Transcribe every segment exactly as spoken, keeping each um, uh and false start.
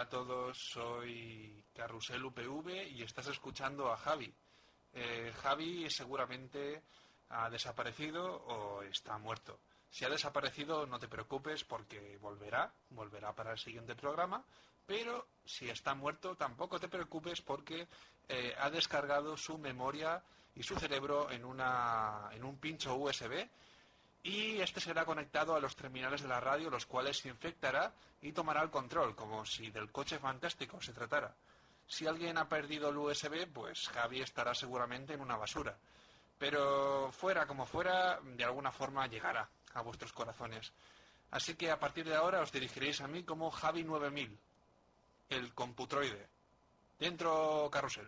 Hola a todos, soy Carrusel U P V y estás escuchando a Javi. Eh, Javi seguramente ha desaparecido o está muerto. Si ha desaparecido, no te preocupes porque volverá, volverá para el siguiente programa, pero si está muerto, tampoco te preocupes porque eh, ha descargado su memoria y su cerebro en, una, en un pincho U S B y este será conectado a los terminales de la radio, los cuales se infectará y tomará el control, como si del coche fantástico se tratara. Si alguien ha perdido el U S B, pues Javi estará seguramente en una basura. Pero fuera como fuera, de alguna forma llegará a vuestros corazones. Así que a partir de ahora os dirigiréis a mí como Javi nueve mil, el computroide. Dentro Carrusel.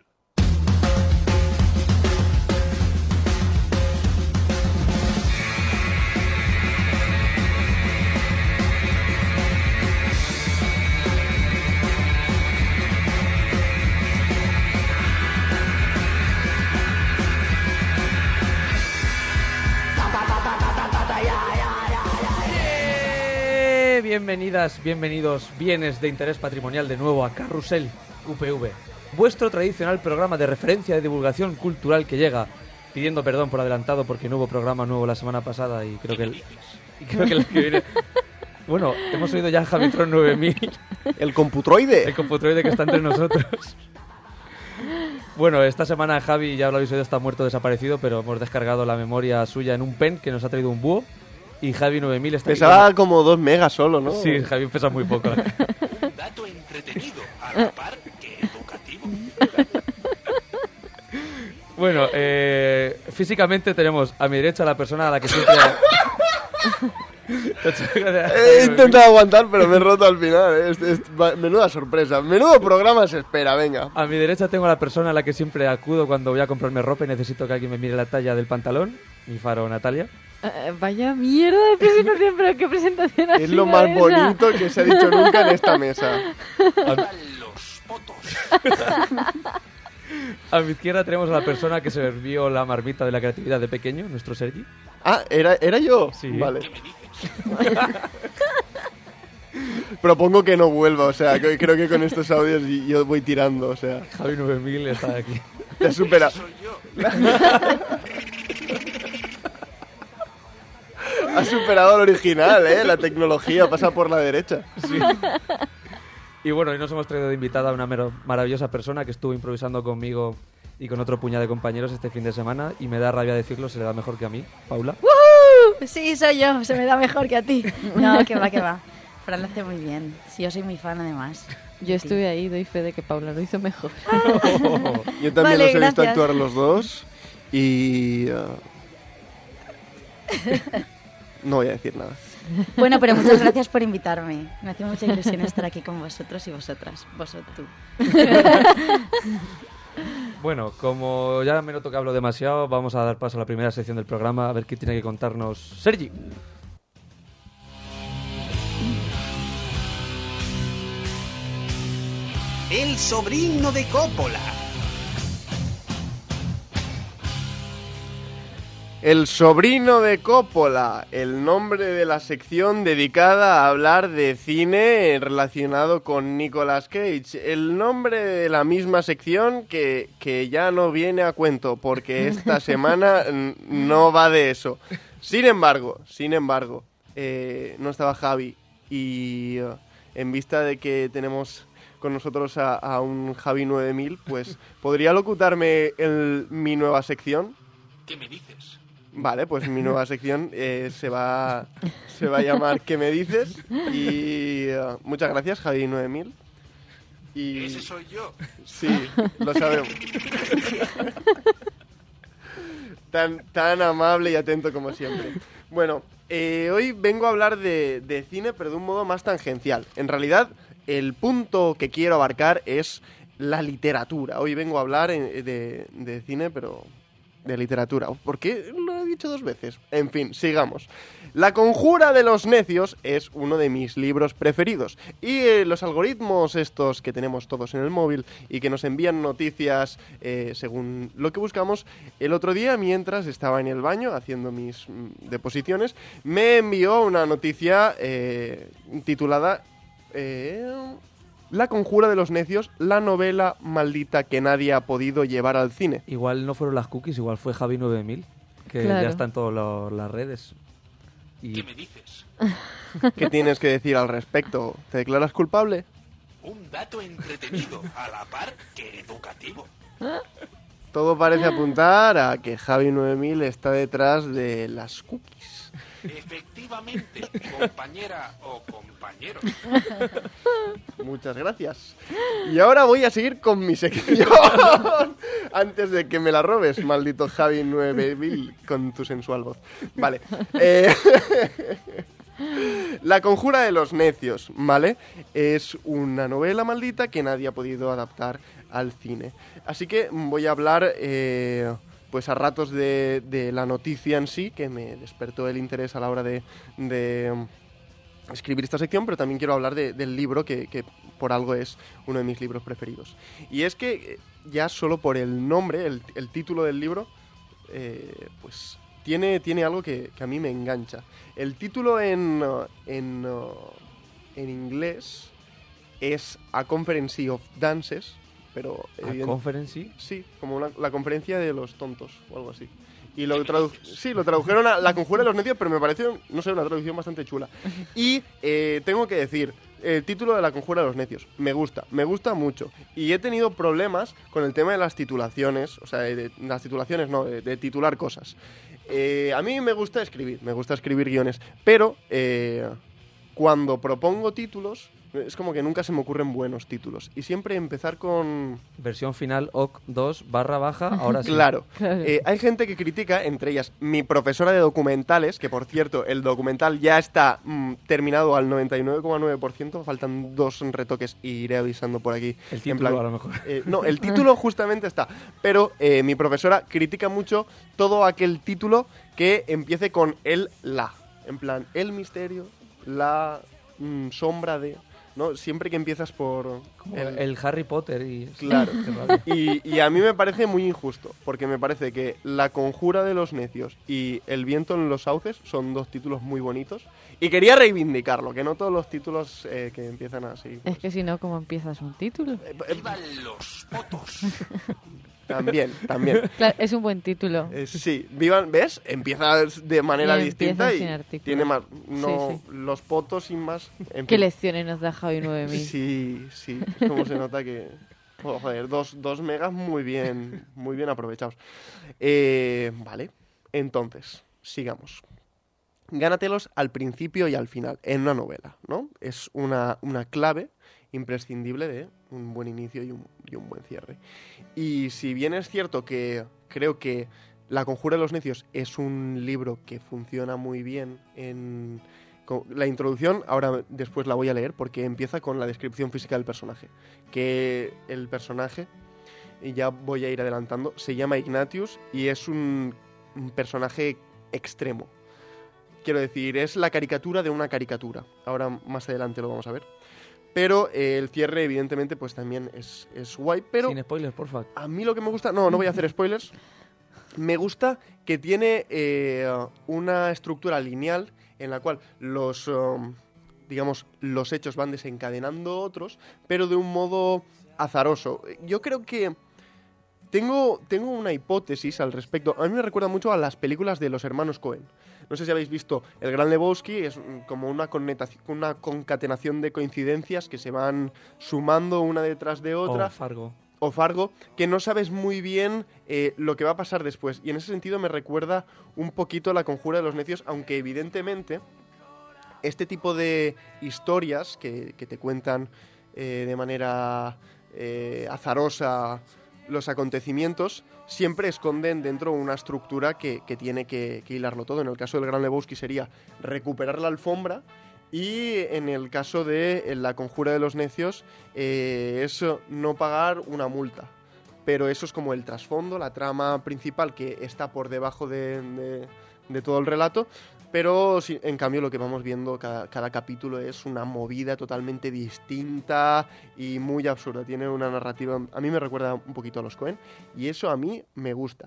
Bienvenidas, bienvenidos, bienes de interés patrimonial de nuevo a Carrusel U P V, vuestro tradicional programa de referencia de divulgación cultural que llega, pidiendo perdón por adelantado porque no hubo programa nuevo la semana pasada y creo que el, y creo que el que viene... Bueno, hemos oído ya a Javitron nueve mil, el computroide, el computroide que está entre nosotros. Bueno, esta semana Javi, ya lo habéis oído, está muerto, desaparecido, pero hemos descargado la memoria suya en un pen que nos ha traído un búho. Y Javi nueve mil está pesaba aquí como dos megas solo, ¿no? Sí, Javi pesa muy poco. Dato entretenido, a la par que educativo. Bueno, eh, físicamente tenemos a mi derecha a la persona a la que siempre... He intentado aguantar, pero me he roto al final. ¿eh? Es, es, menuda sorpresa. Menudo programa se espera, venga. A mi derecha tengo a la persona a la que siempre acudo cuando voy a comprarme ropa y necesito que alguien me mire la talla del pantalón. Mi faro, Natalia. Uh, vaya mierda de presentación, pero qué presentación ha Es sido lo más esa. bonito que se ha dicho nunca en esta mesa. A los fotos. A mi izquierda tenemos a la persona que se bebió la marmita de la creatividad de pequeño, nuestro Sergi. Ah, ¿era, era yo? Sí. Vale. Propongo que no vuelva, o sea, que, creo que con estos audios yo voy tirando, o sea. Javi nueve mil está aquí. Te has superado. Soy yo. Has superado al original, ¿eh? La tecnología pasa por la derecha. Sí. Y bueno, hoy nos hemos traído de invitada a una mero- maravillosa persona que estuvo improvisando conmigo y con otro puñado de compañeros este fin de semana y me da rabia decirlo, se le da mejor que a mí. Paula. ¡Woohoo! Sí, soy yo, se me da mejor que a ti. No, que va, que va. Fran lo hace muy bien. Sí, yo soy muy fan además. Yo estuve ahí, doy fe de que Paula lo hizo mejor. Yo también Vale, los he visto gracias. actuar los dos y... uh, no voy a decir nada. Bueno, pero muchas gracias por invitarme. Me hace mucha ilusión estar aquí con vosotros y vosotras. Vosotros. Bueno, como ya me noto que hablo demasiado, vamos a dar paso a la primera sección del programa, a ver qué tiene que contarnos Sergi. El sobrino de Coppola. El sobrino de Coppola, el nombre de la sección dedicada a hablar de cine relacionado con Nicolas Cage. El nombre de la misma sección que, que ya no viene a cuento, porque esta semana n- no va de eso. Sin embargo, sin embargo, eh, no estaba Javi y uh, en vista de que tenemos con nosotros a, a un Javi nueve mil, pues ¿podría locutarme el, mi nueva sección? ¿Qué me dices? Vale, pues mi nueva sección eh, se va se va a llamar ¿Qué me dices? Y uh, muchas gracias, Javi nueve mil. Y Ese soy yo. sí, lo sabemos. tan, tan amable y atento como siempre. Bueno, eh, hoy vengo a hablar de, de cine, pero de un modo más tangencial. En realidad, el punto que quiero abarcar es la literatura. Hoy vengo a hablar eh, de, de cine, pero... de literatura. ¿Por qué lo he dicho dos veces? En fin, sigamos. La Conjura de los Necios es uno de mis libros preferidos. Y eh, los algoritmos estos que tenemos todos en el móvil y que nos envían noticias eh, según lo que buscamos, el otro día, mientras estaba en el baño haciendo mis mm, deposiciones, me envió una noticia eh, titulada... Eh, La conjura de los necios, la novela maldita que nadie ha podido llevar al cine. Igual no fueron las cookies, igual fue Javi nueve mil, que Claro. ya está en todas las redes. Y ¿Qué me dices? ¿Qué tienes que decir al respecto? ¿Te declaras culpable? Un dato entretenido, a la par que educativo. Todo parece apuntar a que Javi nueve mil está detrás de las cookies. Efectivamente, compañera o compañero. Muchas gracias. Y ahora voy a seguir con mi sección. Antes de que me la robes, maldito Javi nueve mil, con tu sensual voz. Vale. Eh... La conjura de los necios, ¿vale? Es una novela maldita que nadie ha podido adaptar al cine. Así que voy a hablar, eh, pues a ratos de, de la noticia en sí, que me despertó el interés a la hora de, de escribir esta sección, pero también quiero hablar de, del libro, que, que por algo es uno de mis libros preferidos. Y es que ya solo por el nombre, el, el título del libro, eh, pues... Tiene, tiene algo que, que a mí me engancha. El título en, uh, en, uh, en inglés es A Conference of Dances, pero... ¿A evident- conference? Sí, como una- la conferencia de los tontos o algo así. Y lo, tradu- sí, lo tradujeron a La Conjura de los Necios, pero me pareció, no sé, una traducción bastante chula. Y eh, tengo que decir, el título de La Conjura de los Necios, me gusta, me gusta mucho. Y he tenido problemas con el tema de las titulaciones, o sea, de, de- las titulaciones no, de, de titular cosas. Eh, a mí me gusta escribir, me gusta escribir guiones, pero eh, cuando propongo títulos, es como que nunca se me ocurren buenos títulos. Y siempre empezar con... Versión final O C dos barra baja, ahora sí. Claro. Claro. Eh, hay gente que critica, entre ellas mi profesora de documentales, que por cierto, el documental ya está mm, terminado al noventa y nueve coma nueve por ciento, faltan dos retoques y iré avisando por aquí. El En título plan- a lo mejor. eh, no, el título justamente está, pero eh, mi profesora critica mucho todo aquel título que empiece con el la. En plan, el misterio, la mm, sombra de... ¿no? Siempre que empiezas por... El, el Harry Potter y... Claro. Qué rabia. Y, y a mí me parece muy injusto, porque me parece que La Conjura de los Necios y El Viento en los Sauces son dos títulos muy bonitos. Y quería reivindicarlo, que no todos los títulos eh, que empiezan así. pues, Es que si no, ¿cómo empiezas un título? eh, eh, ¡Vivan los potos! también, también. Claro, es un buen título. Eh, sí, vivan, ¿ves? Empieza de manera Y distinta empieza y sin artículo. tiene más... No, Sí, los potos sin más... en ¿Qué fin. lecciones nos da Javi nueve mil? Sí, sí, es como se nota que... oh, joder, dos, dos megas muy bien, muy bien aprovechados. Eh, vale, entonces, sigamos. Gánatelos al principio y al final, en una novela, ¿no? Es una, una clave imprescindible de un buen inicio y un, y un buen cierre. Y si bien es cierto que creo que La Conjura de los Necios es un libro que funciona muy bien en... con- La introducción, ahora después la voy a leer porque empieza con la descripción física del personaje. Que el personaje, y ya voy a ir adelantando, se llama Ignatius y es un, un personaje extremo. Quiero decir, es la caricatura de una caricatura. Ahora más adelante lo vamos a ver. Pero eh, el cierre, evidentemente, pues también es, es guay. Pero Sin spoilers, porfa. a mí lo que me gusta... No, no voy a hacer spoilers. Me gusta que tiene eh, una estructura lineal en la cual los, um, digamos, los hechos van desencadenando otros, pero de un modo azaroso. Yo creo que tengo, tengo una hipótesis al respecto. A mí me recuerda mucho a las películas de los hermanos Coen. No sé si habéis visto El Gran Lebowski, es mm, como una, connetaci- una concatenación de coincidencias que se van sumando una detrás de otra. O Fargo. O Fargo, que no sabes muy bien eh, lo que va a pasar después. Y en ese sentido me recuerda un poquito a La Conjura de los Necios, aunque evidentemente este tipo de historias que, que te cuentan eh, de manera eh, azarosa los acontecimientos, siempre esconden dentro una estructura que, que tiene que, que hilarlo todo. En el caso del Gran Lebowski sería recuperar la alfombra. Y en el caso de eh, La Conjura de los Necios, eh, es no pagar una multa. Pero eso es como el trasfondo, la trama principal que está por debajo de, de- de todo el relato. Pero sí, en cambio lo que vamos viendo cada, cada capítulo es una movida totalmente distinta y muy absurda. Tiene una narrativa, a mí me recuerda un poquito a los Coen y eso a mí me gusta.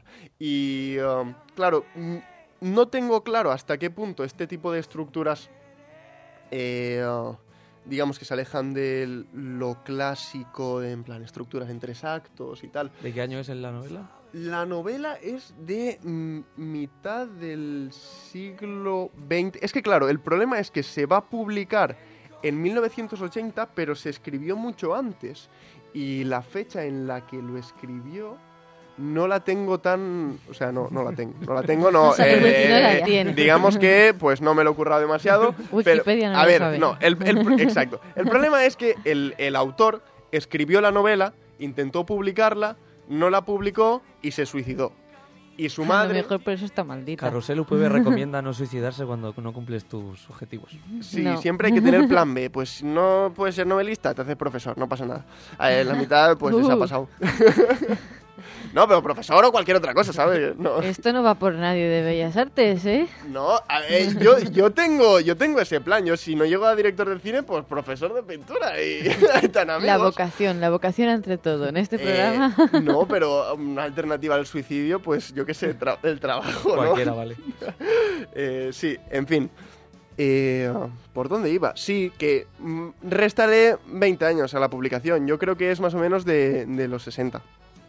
Y um, claro, n- no tengo claro hasta qué punto este tipo de estructuras... Eh, digamos que se alejan de lo clásico, en plan estructuras en tres actos y tal. ¿De qué año es en la novela? La novela es de mm, mitad del siglo veinte. Es que claro, el problema es que se va a publicar en mil novecientos ochenta, pero se escribió mucho antes. Y la fecha en la que lo escribió no la tengo tan... O sea, no, no la tengo. No la tengo, no. O sea, que eh, no la tiene. Digamos que pues no me lo he currado demasiado. Wikipedia pero, no a lo ver, sabe. no, el, el- exacto. El problema es que el, el autor escribió la novela, intentó publicarla, no la publicó y se suicidó. Y su A lo madre... mejor por eso está maldita. Carrusel U P V recomienda no suicidarse cuando no cumples tus objetivos. Sí, No. siempre hay que tener plan B. Pues no puedes ser novelista, te haces profesor, no pasa nada. Eh, la mitad, pues les ha Uh. pasado. No, pero profesor o cualquier otra cosa, ¿sabes? No, Esto no va por nadie de Bellas Artes, ¿eh? no a ver, yo, yo, tengo, yo tengo ese plan. Yo, si no llego a director de cine, pues profesor de pintura y tan amigos. La vocación, la vocación ante todo. En este Eh, programa... no, pero una alternativa al suicidio, pues yo qué sé, tra- el trabajo, ¿no? Cualquiera, vale. Eh, sí, en fin. Eh, ¿Por dónde iba? Sí, que mm, restaré veinte años a la publicación. Yo creo que es más o menos de, de los sesenta.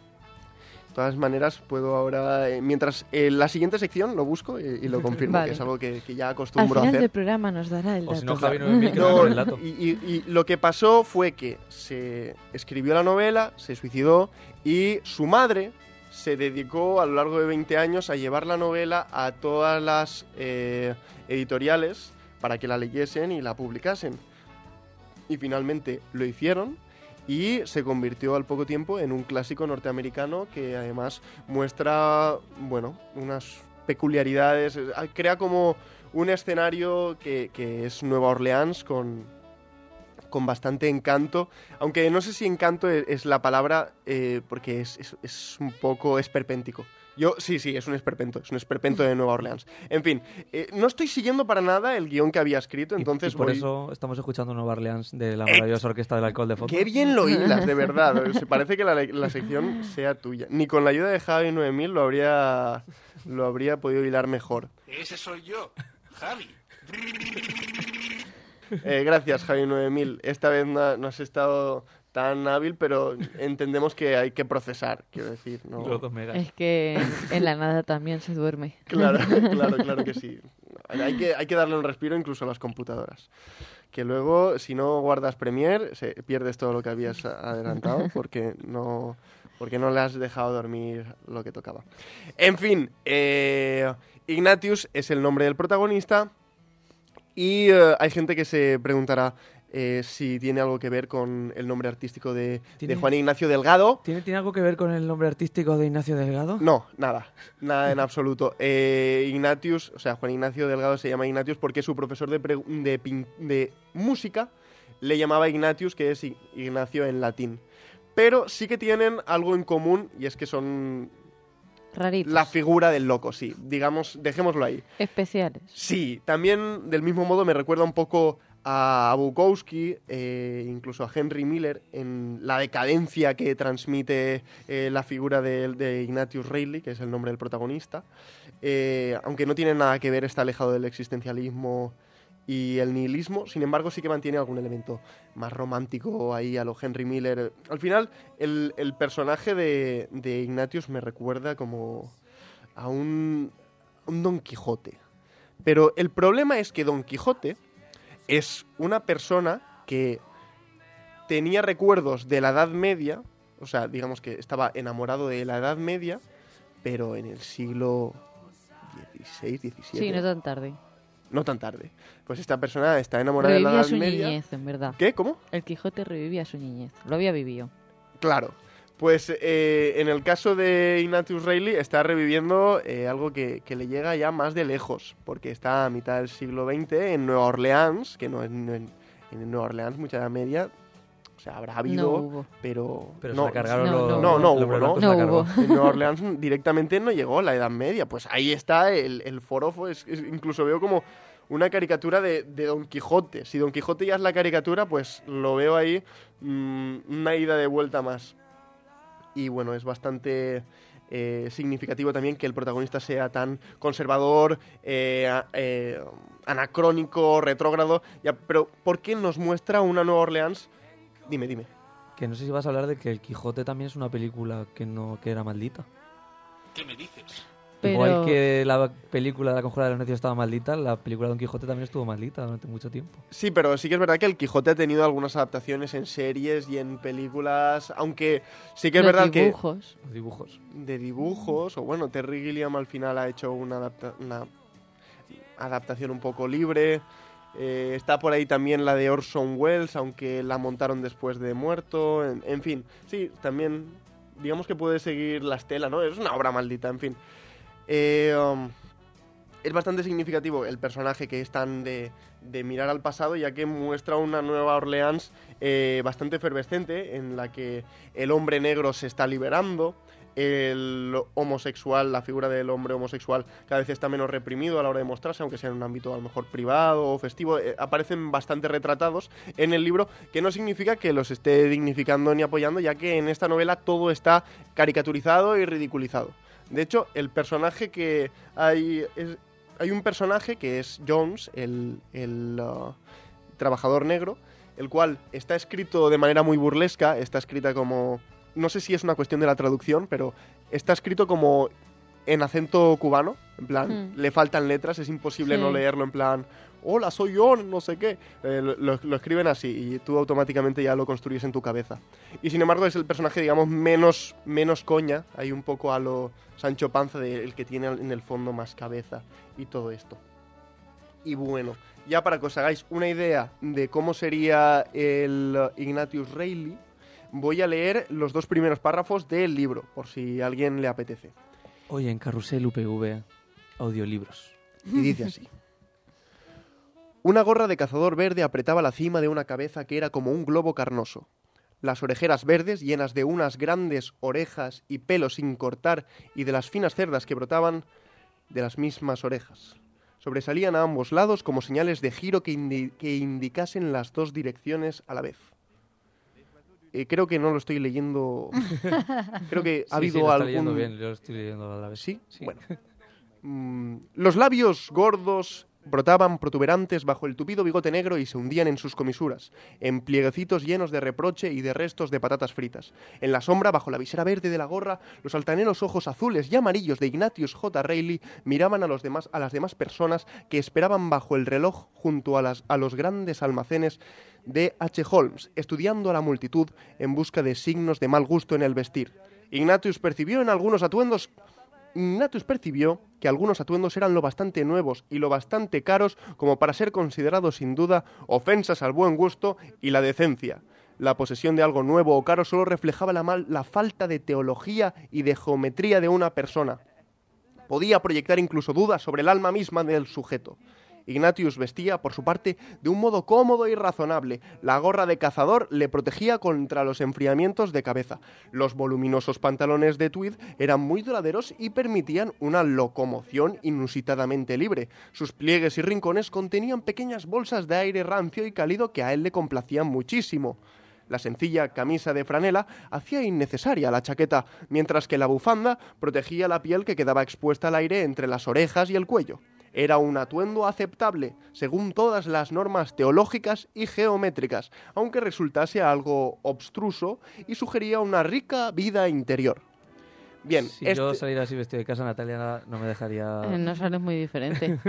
De todas maneras, puedo ahora, eh, mientras eh, la siguiente sección lo busco y, y lo confirmo, Vale. que es algo que, que ya Al acostumbro a final hacer. del programa nos dará el O dato. si no, Javi nueve mil que va No, con el dato. y, y- y lo que pasó fue que se escribió la novela, se suicidó y su madre se dedicó a lo largo de veinte años a llevar la novela a todas las eh, editoriales para que la leyesen y la publicasen. Y finalmente lo hicieron y se convirtió al poco tiempo en un clásico norteamericano que además muestra, bueno, unas peculiaridades, eh, crea como un escenario que, que es Nueva Orleans con, con bastante encanto, aunque no sé si encanto es, es la palabra, eh, porque es, es, es un poco esperpéntico. Yo, sí, sí, es un esperpento, es un esperpento de Nueva Orleans. En fin, eh, no estoy siguiendo para nada el guión que había escrito, Y- entonces y, por voy... eso estamos escuchando Nueva Orleans de la maravillosa orquesta del alcohol de fondo. Qué bien lo hilas, de verdad. Se parece que la, la sección sea tuya. Ni con la ayuda de Javi nueve mil lo habría, lo habría podido hilar mejor. Ese soy yo, Javi. Eh, gracias, Javi nueve mil. Esta vez no, no has estado tan hábil, pero entendemos que hay que procesar, quiero decir. ¿no? Los dos megas. Es que en, en la nada también se duerme. Claro, claro, claro que sí. Hay que, hay que darle un respiro incluso a las computadoras. Que luego, si no guardas Premiere, se, pierdes todo lo que habías adelantado porque no, porque no le has dejado dormir lo que tocaba. En fin, eh, Ignatius es el nombre del protagonista y eh, hay gente que se preguntará eh, si tiene algo que ver con el nombre artístico de, ¿Tiene- de Juan Ignacio Delgado. ¿Tiene, ¿Tiene algo que ver con el nombre artístico de Ignacio Delgado? No, nada, nada en absoluto. Eh, Ignatius, o sea, Juan Ignacio Delgado se llama Ignatius porque su profesor de, pre- de, pin- de música le llamaba Ignatius, que es I- Ignacio en latín. Pero sí que tienen algo en común y es que son Raritos. la figura del loco, sí. Digamos, dejémoslo ahí. Especiales. Sí, también del mismo modo me recuerda un poco a Bukowski, eh, incluso a Henry Miller, en la decadencia que transmite eh, la figura de, de Ignatius Reilly, que es el nombre del protagonista. Eh, aunque no tiene nada que ver, está alejado del existencialismo y el nihilismo, sin embargo sí que mantiene algún elemento más romántico ahí a lo Henry Miller. Al final, el, el personaje de, de Ignatius me recuerda como a un, un Don Quijote. Pero el problema es que Don Quijote es una persona que tenía recuerdos de la Edad Media, o sea, digamos que estaba enamorado de la Edad Media, pero en el siglo dieciséis, diecisiete. Sí, no tan tarde. No tan tarde. Pues esta persona está enamorada de la Revivía Edad su Media. niñez, en verdad. ¿Qué? ¿Cómo? El Quijote revivía su niñez. Lo había vivido. Claro. Pues eh, en el caso de Ignatius Reilly está reviviendo eh, algo que, que le llega ya más de lejos, porque está a mitad del siglo veinte en Nueva Orleans, que no es no en, en Nueva Orleans mucha Edad Media, o sea, habrá habido, No hubo. pero... Pero no, se la cargaron no, los... no, no, los hubo, blancos ¿no? se la No cargó. hubo. En Nueva Orleans directamente no llegó la Edad Media, pues ahí está el, el forofo, es, es- incluso veo como una caricatura de, de Don Quijote. Si Don Quijote ya es la caricatura, pues lo veo ahí, mmm, una ida de vuelta más. Y bueno, es bastante eh, significativo también que el protagonista sea tan conservador, eh, eh, anacrónico, retrógrado. Ya, pero ¿por qué nos muestra una Nueva Orleans? Dime, dime. Que no sé si vas a hablar de que El Quijote también es una película que no que era maldita. ¿Qué me dices? Pero... Igual que la película de La Conjura de los Necios estaba maldita, la película de Don Quijote también estuvo maldita durante mucho tiempo. Sí, pero sí que es verdad que el Quijote ha tenido algunas adaptaciones en series y en películas, aunque sí que es Los verdad dibujos. Los dibujos. que de dibujos, o bueno, Terry Gilliam al final ha hecho una, adapta- una adaptación un poco libre. Eh, está por ahí también la de Orson Welles, aunque la montaron después de muerto. En, en fin, sí, también digamos que puede seguir la estela, ¿no? Es una obra maldita, en fin. Eh, um, es bastante significativo el personaje que es tan de, de mirar al pasado, ya que muestra una Nueva Orleans eh, bastante efervescente, en la que el hombre negro se está liberando, el homosexual, la figura del hombre homosexual cada vez está menos reprimido a la hora de mostrarse, aunque sea en un ámbito a lo mejor privado o festivo. Eh, aparecen bastante retratados en el libro, que no significa que los esté dignificando ni apoyando, ya que en esta novela todo está caricaturizado y ridiculizado. De hecho, el personaje que hay... Es, hay un personaje que es Jones, el, el uh, trabajador negro, el cual está escrito de manera muy burlesca, está escrita como... No sé si es una cuestión de la traducción, pero está escrito como en acento cubano, en plan, Mm. le faltan letras, es imposible Sí. no leerlo en plan, hola, soy yo, no sé qué. Eh, lo, lo- lo escriben así y tú automáticamente ya lo construyes en tu cabeza. Y sin embargo es el personaje, digamos, menos, menos coña, hay un poco a lo Sancho Panza, de, el que tiene en el fondo más cabeza y todo esto. Y bueno, ya para que os hagáis una idea de cómo sería el uh, Ignatius Reilly, voy a leer los dos primeros párrafos del libro, por si a alguien le apetece. Oye, en Carrusel U P V, audiolibros. Y dice así. Una gorra de cazador verde apretaba la cima de una cabeza que era como un globo carnoso. Las orejeras verdes, llenas de unas grandes orejas y pelos sin cortar, y de las finas cerdas que brotaban de las mismas orejas, sobresalían a ambos lados como señales de giro que, indi- que indicasen las dos direcciones a la vez. Eh, creo que no lo estoy leyendo. Creo que ha Sí, habido sí, lo está algún... leyendo bien, yo lo estoy leyendo a la vez. ¿Sí? Sí. Bueno. Mm, los labios gordos brotaban protuberantes bajo el tupido bigote negro y se hundían en sus comisuras, en plieguecitos llenos de reproche y de restos de patatas fritas. En la sombra, bajo la visera verde de la gorra, los altaneros ojos azules y amarillos de Ignatius J. Reilly miraban a, los demás, a las demás personas que esperaban bajo el reloj junto a, las, a los grandes almacenes de H. Holmes, estudiando a la multitud en busca de signos de mal gusto en el vestir. Ignatius percibió en algunos atuendos... Ignatius percibió que algunos atuendos eran lo bastante nuevos y lo bastante caros como para ser considerados sin duda ofensas al buen gusto y la decencia. La posesión de algo nuevo o caro solo reflejaba la, mal, la falta de teología y de geometría de una persona. Podía proyectar incluso dudas sobre el alma misma del sujeto. Ignatius vestía, por su parte, de un modo cómodo y razonable. La gorra de cazador le protegía contra los enfriamientos de cabeza. Los voluminosos pantalones de tweed eran muy duraderos y permitían una locomoción inusitadamente libre. Sus pliegues y rincones contenían pequeñas bolsas de aire rancio y cálido que a él le complacían muchísimo. La sencilla camisa de franela hacía innecesaria la chaqueta, mientras que la bufanda protegía la piel que quedaba expuesta al aire entre las orejas y el cuello. Era un atuendo aceptable, según todas las normas teológicas y geométricas, aunque resultase algo obstruso y sugería una rica vida interior. Bien, Si este... yo saliera así vestido de casa, Natalia no me dejaría... Eh, no sales muy diferente.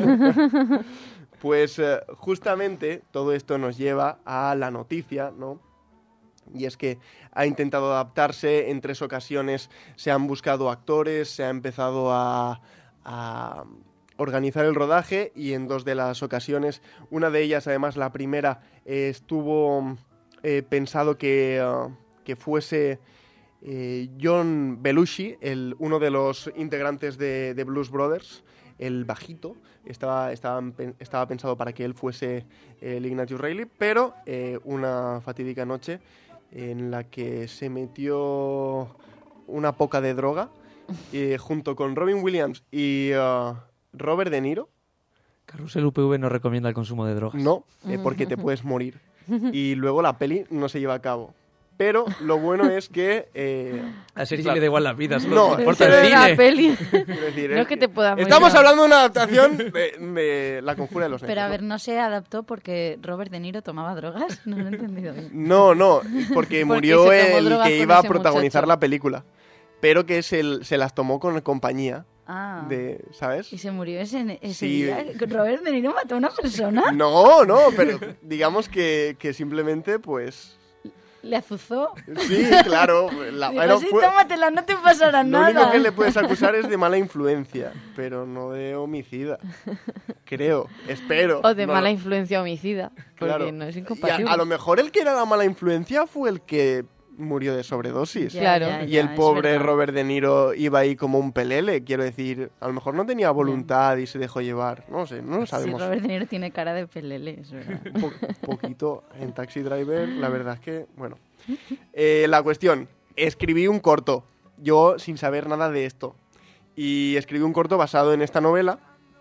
Pues eh, justamente todo esto nos lleva a la noticia, ¿no? Y es que ha intentado adaptarse, en tres ocasiones se han buscado actores, se ha empezado a, a organizar el rodaje y en dos de las ocasiones, una de ellas además la primera, eh, estuvo eh, pensado que, uh, que fuese eh, John Belushi, el, uno de los integrantes de, de Blues Brothers, el bajito, estaba, estaba, estaba pensado para que él fuese el Ignatius Reilly, pero eh, una fatídica noche en la que se metió una poca de droga, eh, junto con Robin Williams y uh, Robert De Niro. Carrusel U P V no recomienda el consumo de drogas. No, eh, porque te puedes morir. Y luego la peli no se lleva a cabo. Pero lo bueno es que... Eh, A Sergi claro. le da igual la vida, solo No, le importa Eso el de la cine. peli. quiero decir, No es que te puedas morir. Estamos hablando de una adaptación de, de La Conjura de los Necios. Pero a ¿no? ver, ¿no se adaptó porque Robert De Niro tomaba drogas? No lo he entendido bien. No, no, porque murió se tomó el drogas que con iba a ese protagonizar muchacho. la película. Pero que se, se las tomó con compañía Ah. de, ¿sabes? ¿Y se murió ese, ese Sí. día? ¿Robert De Niro mató a una persona? No, no, pero digamos que, que simplemente, pues... ¿Le azuzó? Sí, claro. La, Digo, bueno, sí, fue- tómatela, no te pasará lo nada. único que le puedes acusar es de mala influencia, pero no de homicida. Creo, espero. O de No, mala no. influencia homicida. Porque Claro. no es Y incompatible. a, a lo mejor el que era la mala influencia fue el que murió de sobredosis. Ya, Claro. ya, Y ya, el es pobre verdad. Robert De Niro iba ahí como un pelele, quiero decir, a lo mejor no tenía voluntad y se dejó llevar, no sé, no lo Sí, sabemos. Robert De Niro tiene cara de pelele, es verdad. Un po- poquito en Taxi Driver, la verdad es que, bueno. Eh, la cuestión, escribí un corto, yo sin saber nada de esto, y escribí un corto basado en esta novela,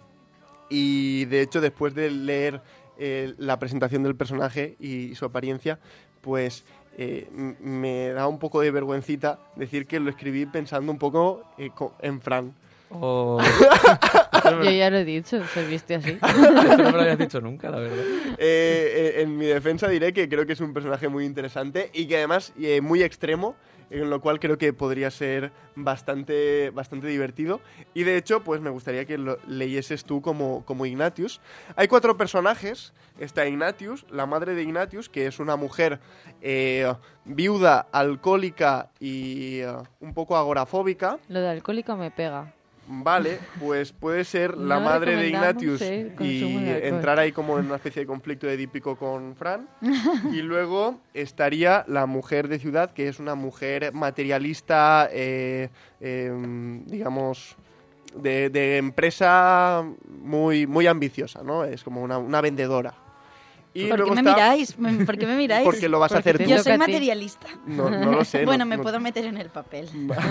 y de hecho después de leer eh, la presentación del personaje y su apariencia, pues eh, m- me da un poco de vergüencita decir que lo escribí pensando un poco eh, co- en Fran. O... Yo ya lo he dicho, se viste así. Esto no me lo habías dicho nunca, la verdad. Eh, eh, en mi defensa diré que creo que es un personaje muy interesante y que además eh, muy extremo, en lo cual creo que podría ser bastante, bastante divertido. Y de hecho, pues me gustaría que lo leyeses tú como, como Ignatius. Hay cuatro personajes. Está Ignatius, la madre de Ignatius, que es una mujer eh, viuda, alcohólica y eh, un poco agorafóbica. Lo de alcohólico me pega. Vale, pues puede ser la No madre de recomendamos Ignatius el consumo y de alcohol. entrar ahí como en una especie de conflicto edípico con Fran. Y luego estaría la mujer de ciudad, que es una mujer materialista, eh, eh, digamos, de, de empresa muy, muy ambiciosa, ¿no? Es como una, una vendedora. Y ¿Por qué luego me está- miráis? Me- ¿Por qué me miráis? Porque lo vas a Porque hacer te tú. Yo toca soy a ti. materialista. No, no lo sé. Bueno, no- me no- puedo meter en el papel.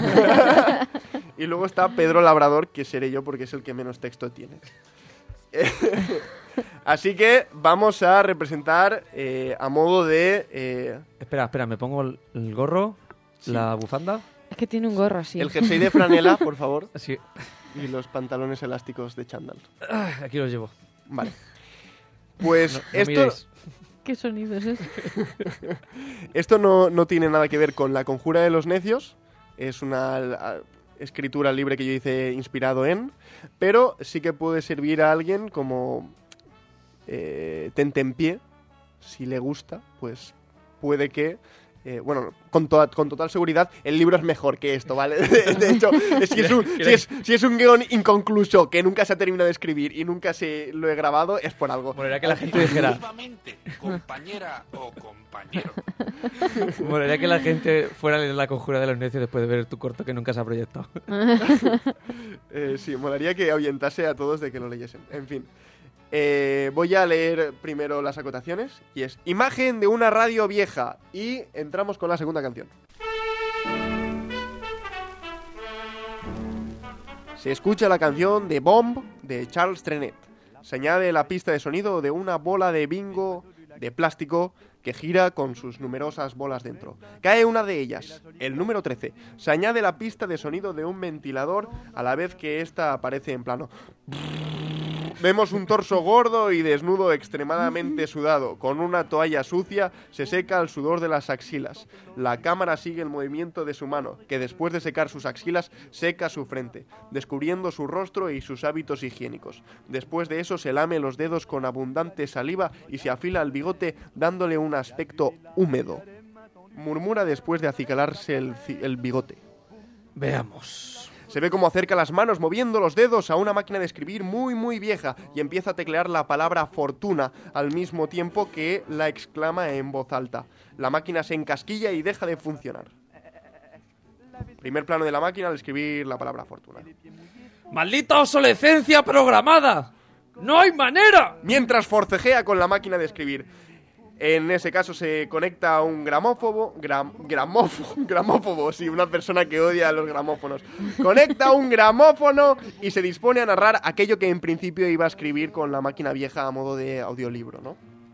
Y luego está Pedro Labrador, que seré yo porque es el que menos texto tiene. Así que vamos a representar eh, a modo de... eh, Espera, espera, me pongo el, el gorro, la bufanda. Es que tiene un gorro así. el jersey de franela, por favor, Así, y los pantalones elásticos de chándal. ah, aquí los llevo. Vale. Pues No, no esto, miréis. ¿Qué sonido es ese? esto no, no tiene nada que ver con La Conjura de los Necios. Es una a, escritura libre que yo hice inspirado en, pero sí que puede servir a alguien como eh, tentempié. Si le gusta, pues puede que... eh, bueno, con, toda- con total seguridad, el libro es mejor que esto, ¿vale? De, de hecho, si es, un, si, es, si es un guión inconcluso que nunca se ha terminado de escribir y nunca se lo he grabado, es por algo. Molaría que la gente dijera, Efectivamente, compañera o compañero. molaría que la gente fuera a leer La Conjura de los Necios después de ver tu corto que nunca se ha proyectado. Eh, sí, molaría que ahuyentase a todos de que lo leyesen. En fin. Eh, voy a leer primero las acotaciones. Y es imagen de una radio vieja. Y entramos con la segunda canción. Se escucha la canción de Bomb de Charles Trenet. Se añade la pista de sonido de una bola de bingo de plástico que gira con sus numerosas bolas dentro. Cae una de ellas, el número trece. Se añade la pista de sonido de un ventilador a la vez que ésta aparece en plano. Vemos un torso gordo y desnudo extremadamente sudado. Con una toalla sucia se seca el sudor de las axilas. La cámara sigue el movimiento de su mano, que después de secar sus axilas seca su frente, descubriendo su rostro y sus hábitos higiénicos. Después de eso se lame los dedos con abundante saliva y se afila el bigote dándole un aspecto húmedo. Murmura después de acicalarse el, ci- el bigote. Veamos. Se ve cómo acerca las manos moviendo los dedos a una máquina de escribir muy muy vieja y empieza a teclear la palabra fortuna al mismo tiempo que la exclama en voz alta. La máquina se encasquilla y deja de funcionar. Primer plano de la máquina al escribir la palabra fortuna. ¡Maldita obsolescencia programada! ¡No hay manera! Mientras forcejea con la máquina de escribir. En ese caso se conecta a un gramófobo, gram, gramófobo, gramófobo, sí, una persona que odia a los gramófonos. Conecta un gramófono y se dispone a narrar aquello que en principio iba a escribir con la máquina vieja a modo de audiolibro, ¿no?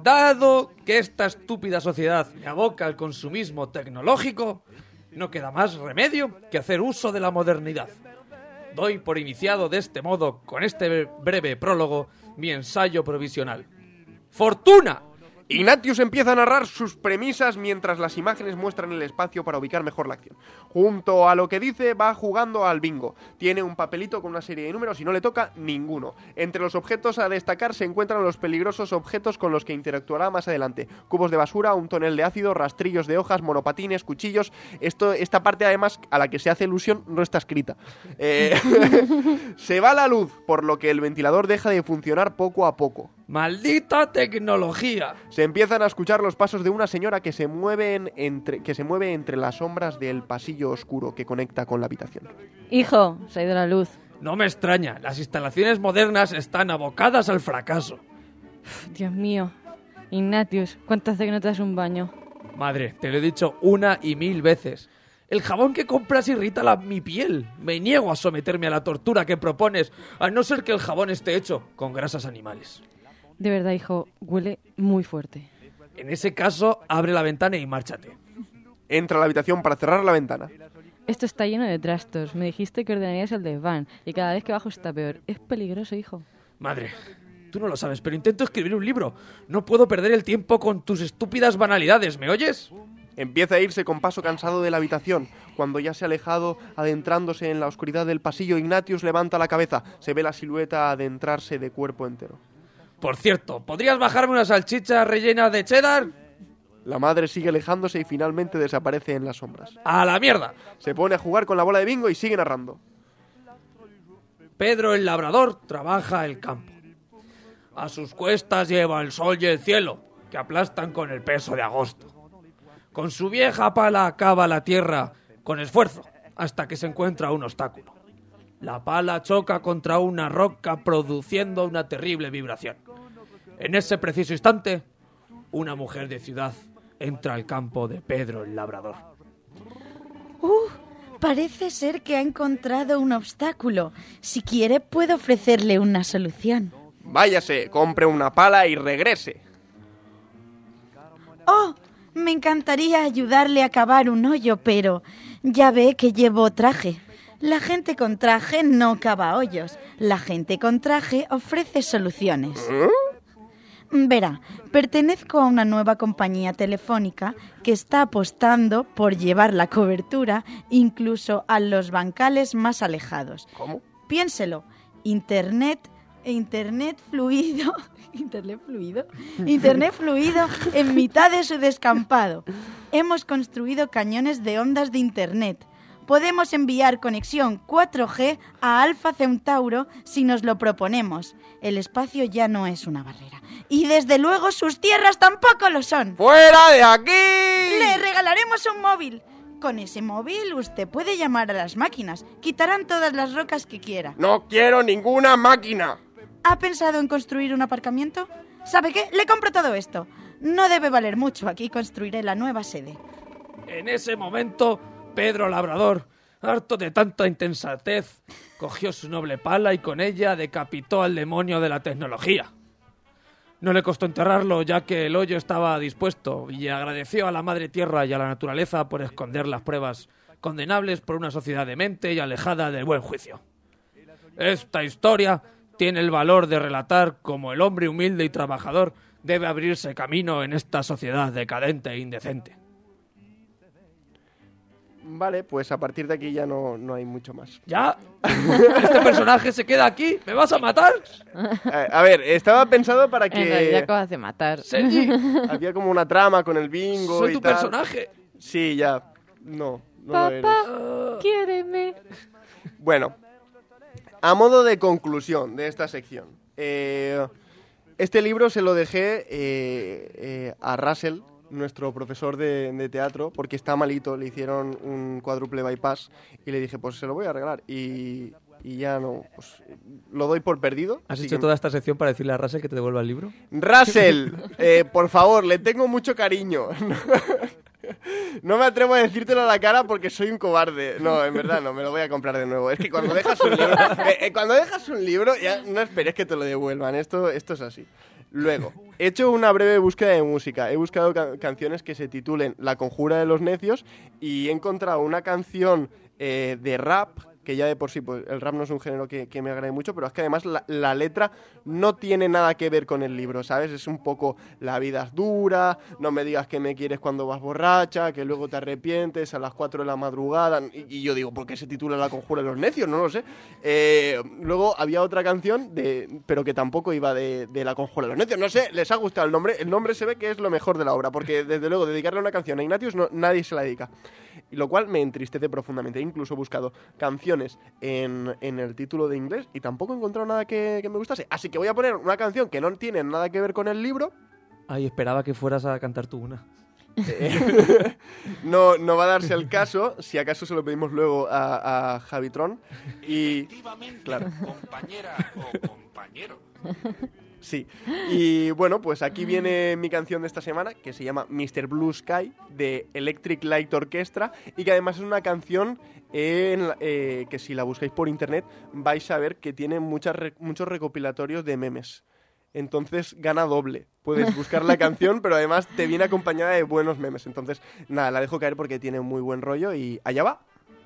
Dado que esta estúpida sociedad me aboca al consumismo tecnológico, no queda más remedio que hacer uso de la modernidad. Doy por iniciado de este modo, con este breve prólogo, mi ensayo provisional. ¡Fortuna! Ignatius empieza a narrar sus premisas mientras las imágenes muestran el espacio para ubicar mejor la acción. Junto a lo que dice, va jugando al bingo. Tiene un papelito con una serie de números y no le toca ninguno. Entre los objetos a destacar se encuentran los peligrosos objetos con los que interactuará más adelante. Cubos de basura, un tonel de ácido, rastrillos de hojas, monopatines, cuchillos. Esto, esta parte, además, a la que se hace alusión, no está escrita. Eh, se va la luz, por lo que el ventilador deja de funcionar poco a poco. ¡Maldita tecnología! Se empiezan a escuchar los pasos de una señora que se mueve entre, que se mueve entre las sombras del pasillo oscuro que conecta con la habitación. Hijo, se ha ido la luz. No me extraña, las instalaciones modernas están abocadas al fracaso. Dios mío. Ignatius, ¿cuánto hace que no te das un baño? Madre, te lo he dicho una y mil veces. El jabón que compras irrita la, mi piel. Me niego a someterme a la tortura que propones, a no ser que el jabón esté hecho con grasas animales. De verdad, hijo, huele muy fuerte. En ese caso, abre la ventana y márchate. Entra a la habitación para cerrar la ventana. Esto está lleno de trastos. Me dijiste que ordenarías el desván y cada vez que bajo está peor. Es peligroso, hijo. Madre, tú no lo sabes, pero intento escribir un libro. No puedo perder el tiempo con tus estúpidas banalidades, ¿me oyes? Empieza a irse con paso cansado de la habitación. Cuando ya se ha alejado, adentrándose en la oscuridad del pasillo, Ignatius levanta la cabeza. Se ve la silueta adentrarse de cuerpo entero. Por cierto, ¿podrías bajarme una salchicha rellena de cheddar? La madre sigue alejándose y finalmente desaparece en las sombras. ¡A la mierda! Se pone a jugar con la bola de bingo y sigue narrando. Pedro el labrador trabaja el campo. A sus cuestas lleva el sol y el cielo, que aplastan con el peso de agosto. Con su vieja pala cava la tierra con esfuerzo, hasta que se encuentra un obstáculo. La pala choca contra una roca produciendo una terrible vibración. En ese preciso instante, una mujer de ciudad entra al campo de Pedro el labrador. Uh, parece ser que ha encontrado un obstáculo. Si quiere, puedo ofrecerle una solución. Váyase, compre una pala y regrese. ¡Oh! Me encantaría ayudarle a cavar un hoyo, pero ya ve que llevo traje. La gente con traje no cava hoyos. La gente con traje ofrece soluciones. ¿Eh? Verá, pertenezco a una nueva compañía telefónica que está apostando por llevar la cobertura incluso a los bancales más alejados. ¿Cómo? Piénselo. Internet, internet fluido, internet fluido, internet fluido en mitad de su descampado. Hemos construido cañones de ondas de internet. Podemos enviar conexión cuatro G a Alfa Centauro si nos lo proponemos. El espacio ya no es una barrera. Y desde luego sus tierras tampoco lo son. ¡Fuera de aquí! Le regalaremos un móvil. Con ese móvil usted puede llamar a las máquinas. Quitarán todas las rocas que quiera. ¡No quiero ninguna máquina! ¿Ha pensado en construir un aparcamiento? ¿Sabe qué? Le compro todo esto. No debe valer mucho. Aquí construiré la nueva sede. En ese momento, Pedro Labrador, harto de tanta intensatez, cogió su noble pala y con ella decapitó al demonio de la tecnología. No le costó enterrarlo, ya que el hoyo estaba dispuesto, y agradeció a la madre tierra y a la naturaleza por esconder las pruebas condenables por una sociedad demente y alejada del buen juicio. Esta historia tiene el valor de relatar cómo el hombre humilde y trabajador debe abrirse camino en esta sociedad decadente e indecente. Vale, pues a partir de aquí ya no, no hay mucho más. ¿Ya? ¿Este personaje se queda aquí? ¿Me vas a matar? A, a ver, estaba pensado para que... En realidad acabas de matar. Sergi, Había como una trama con el bingo soy y tu tal. personaje. Sí, ya. No, no lo eres. Papá, quiéreme. Bueno, a modo de conclusión de esta sección, eh, este libro se lo dejé eh, eh, a Russell, nuestro profesor de, de teatro, porque está malito, le hicieron un cuádruple bypass y le dije, pues se lo voy a regalar. Y, y ya no, pues lo doy por perdido. ¿Has así hecho que- toda esta sección para decirle a Russell que te devuelva el libro? Russell, eh, por favor, le tengo mucho cariño. No me atrevo a decírtelo a la cara porque soy un cobarde. No, en verdad no, me lo voy a comprar de nuevo. Es que cuando dejas un libro, eh, eh, cuando dejas un libro ya no esperes que te lo devuelvan. Esto, esto es así. Luego, he hecho una breve búsqueda de música. He buscado ca- canciones que se titulen La Conjura de los Necios y he encontrado una canción eh, de rap, que ya de por sí, pues el rap no es un género que, que me agrade mucho, pero es que además la, la letra no tiene nada que ver con el libro, ¿sabes? Es un poco la vida es dura, no me digas que me quieres cuando vas borracha, que luego te arrepientes a las cuatro de la madrugada, y, y yo digo, ¿por qué se titula La Conjura de los Necios? No lo sé. Eh, luego había otra canción, de, pero que tampoco iba de, de La Conjura de los Necios, no sé, les ha gustado el nombre, el nombre se ve que es lo mejor de la obra, porque desde luego dedicarle una canción a Ignatius no, nadie se la dedica. Y lo cual me entristece profundamente. He incluso buscado canciones en, en el título de inglés y tampoco he encontrado nada que, que me gustase. Así que voy a poner una canción que no tiene nada que ver con el libro. Ay, esperaba que fueras a cantar tú una. Eh, no, no va a darse el caso. Si acaso se lo pedimos luego a, a Javitron. Y, Efectivamente, claro. compañera o compañero. Sí, y bueno, pues aquí viene mi canción de esta semana, que se llama mister Blue Sky, de Electric Light Orchestra, y que además es una canción en la- eh, que si la buscáis por internet vais a ver que tiene muchas re- muchos recopilatorios de memes. Entonces gana doble. Puedes buscar la canción, pero además te viene acompañada de buenos memes. Entonces, nada, la dejo caer porque tiene muy buen rollo y allá va.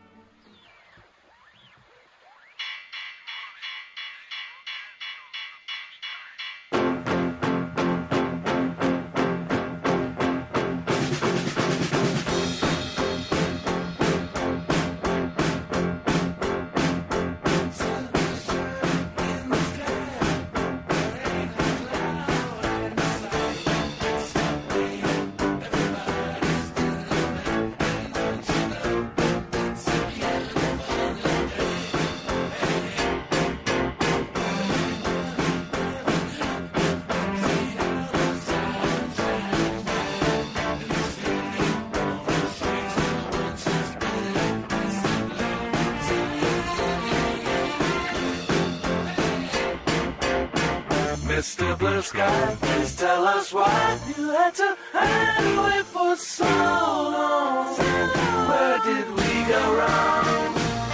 Mister Blue Sky, please tell us why you had to hide away for so long. Where did we go wrong?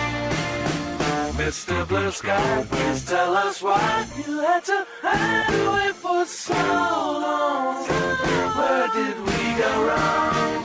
Mister Blue Sky, please tell us why you had to hide away for so long. Where did we go wrong?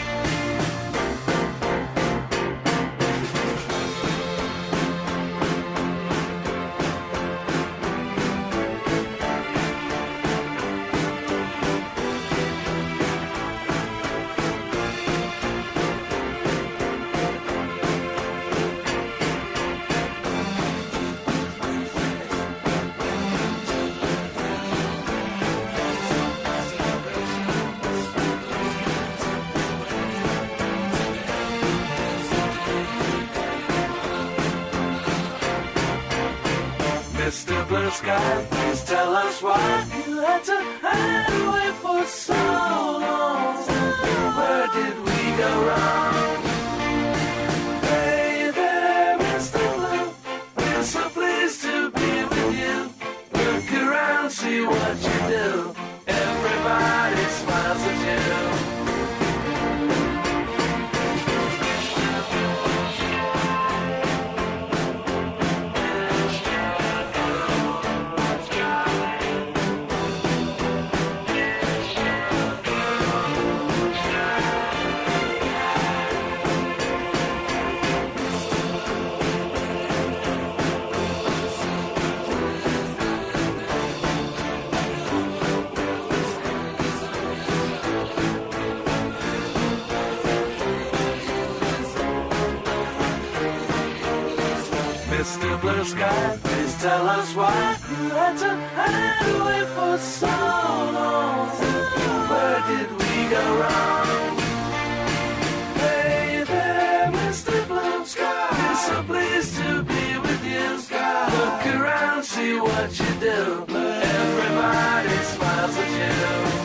Mister Blue Sky, please tell us why you had to hide away for so long. Where did we go wrong? Hey there, Mister Blue, we're so pleased to be with you. Look around, see what you do. Everybody smiles at you. Mister Blue Sky, please tell us why you had to hide away for so long. Where did we go wrong? Hey there, Mister Blue Sky, we're so pleased to be with you. Look around, see what you do. Everybody smiles at you.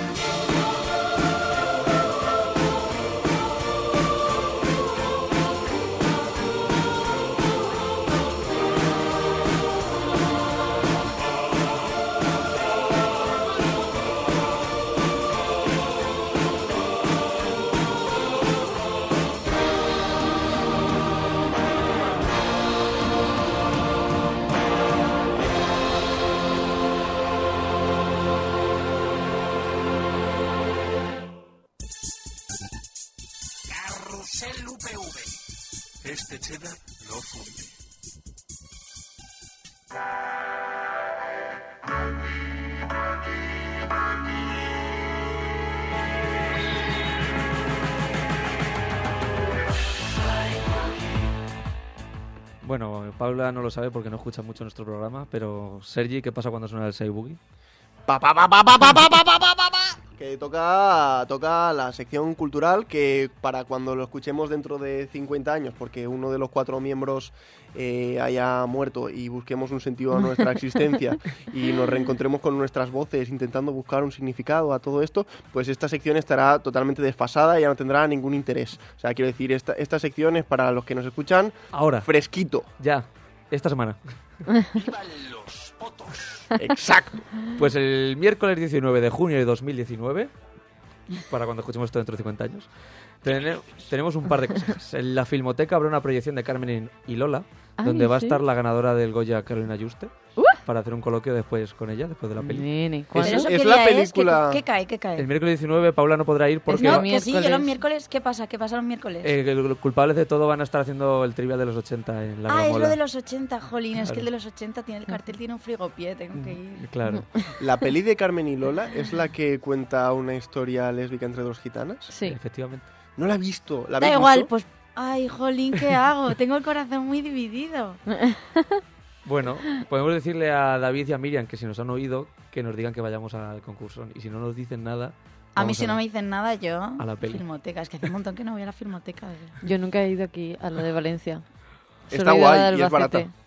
Carrusel U P V. Este cheddar lo funde. Bueno, Paula no lo sabe porque no escucha mucho nuestro programa, pero Sergi, ¿qué pasa cuando suena el Say Boogie? Pa, pa, pa, pa, pa, pa, pa, pa, pa, pa, pa. Que toca, toca la sección cultural que para cuando lo escuchemos dentro de cincuenta años, porque uno de los cuatro miembros eh, haya muerto y busquemos un sentido a nuestra existencia y nos reencontremos con nuestras voces intentando buscar un significado a todo esto, pues esta sección estará totalmente desfasada y ya no tendrá ningún interés. O sea, quiero decir, esta, esta sección es para los que nos escuchan Ahora, fresquito. ya, esta semana. ¡Vivan los potos! Exacto. Pues el miércoles diecinueve de junio de dos mil diecinueve, para cuando escuchemos esto dentro de cincuenta años, tene- tenemos un par de cosas. En la Filmoteca habrá una proyección de Carmen y Lola, Ay, donde va a sí. estar la ganadora del Goya, Carolina Yuste, ¡Uh! para hacer un coloquio después con ella, después de la peli. Nene, Es- ¿cuándo? Pero eso es qué la día es, película- ¿Qué, qué cae? ¿Qué cae? El miércoles diecinueve Paula no podrá ir porque No, el que sí, yo los miércoles. miércoles, ¿qué pasa? ¿Qué pasa los miércoles? eh, los culpables de todo van a estar haciendo el trivial de los ochenta en la ah, es Ramola. lo de los ochenta, jolín, es que Claro. el de los ochenta tiene el cartel, tiene un frigopié, tengo que ir. Claro. La peli de Carmen y Lola es la que cuenta una historia lésbica entre dos gitanas. Sí. Efectivamente. No la he visto. ¿La Da habéis igual, visto? pues, ay, jolín, ¿qué hago? Tengo el corazón muy dividido. Bueno, podemos decirle a David y a Miriam que si nos han oído, que nos digan que vayamos al concurso. Y si no nos dicen nada... A mí vamos si no me dicen nada, yo... a la peli. Filmoteca, es que hace un montón que no voy a la filmoteca. de verdad. Yo nunca he ido aquí a la de Valencia. Está Solo he ido a la guay de y es barata. Albacete.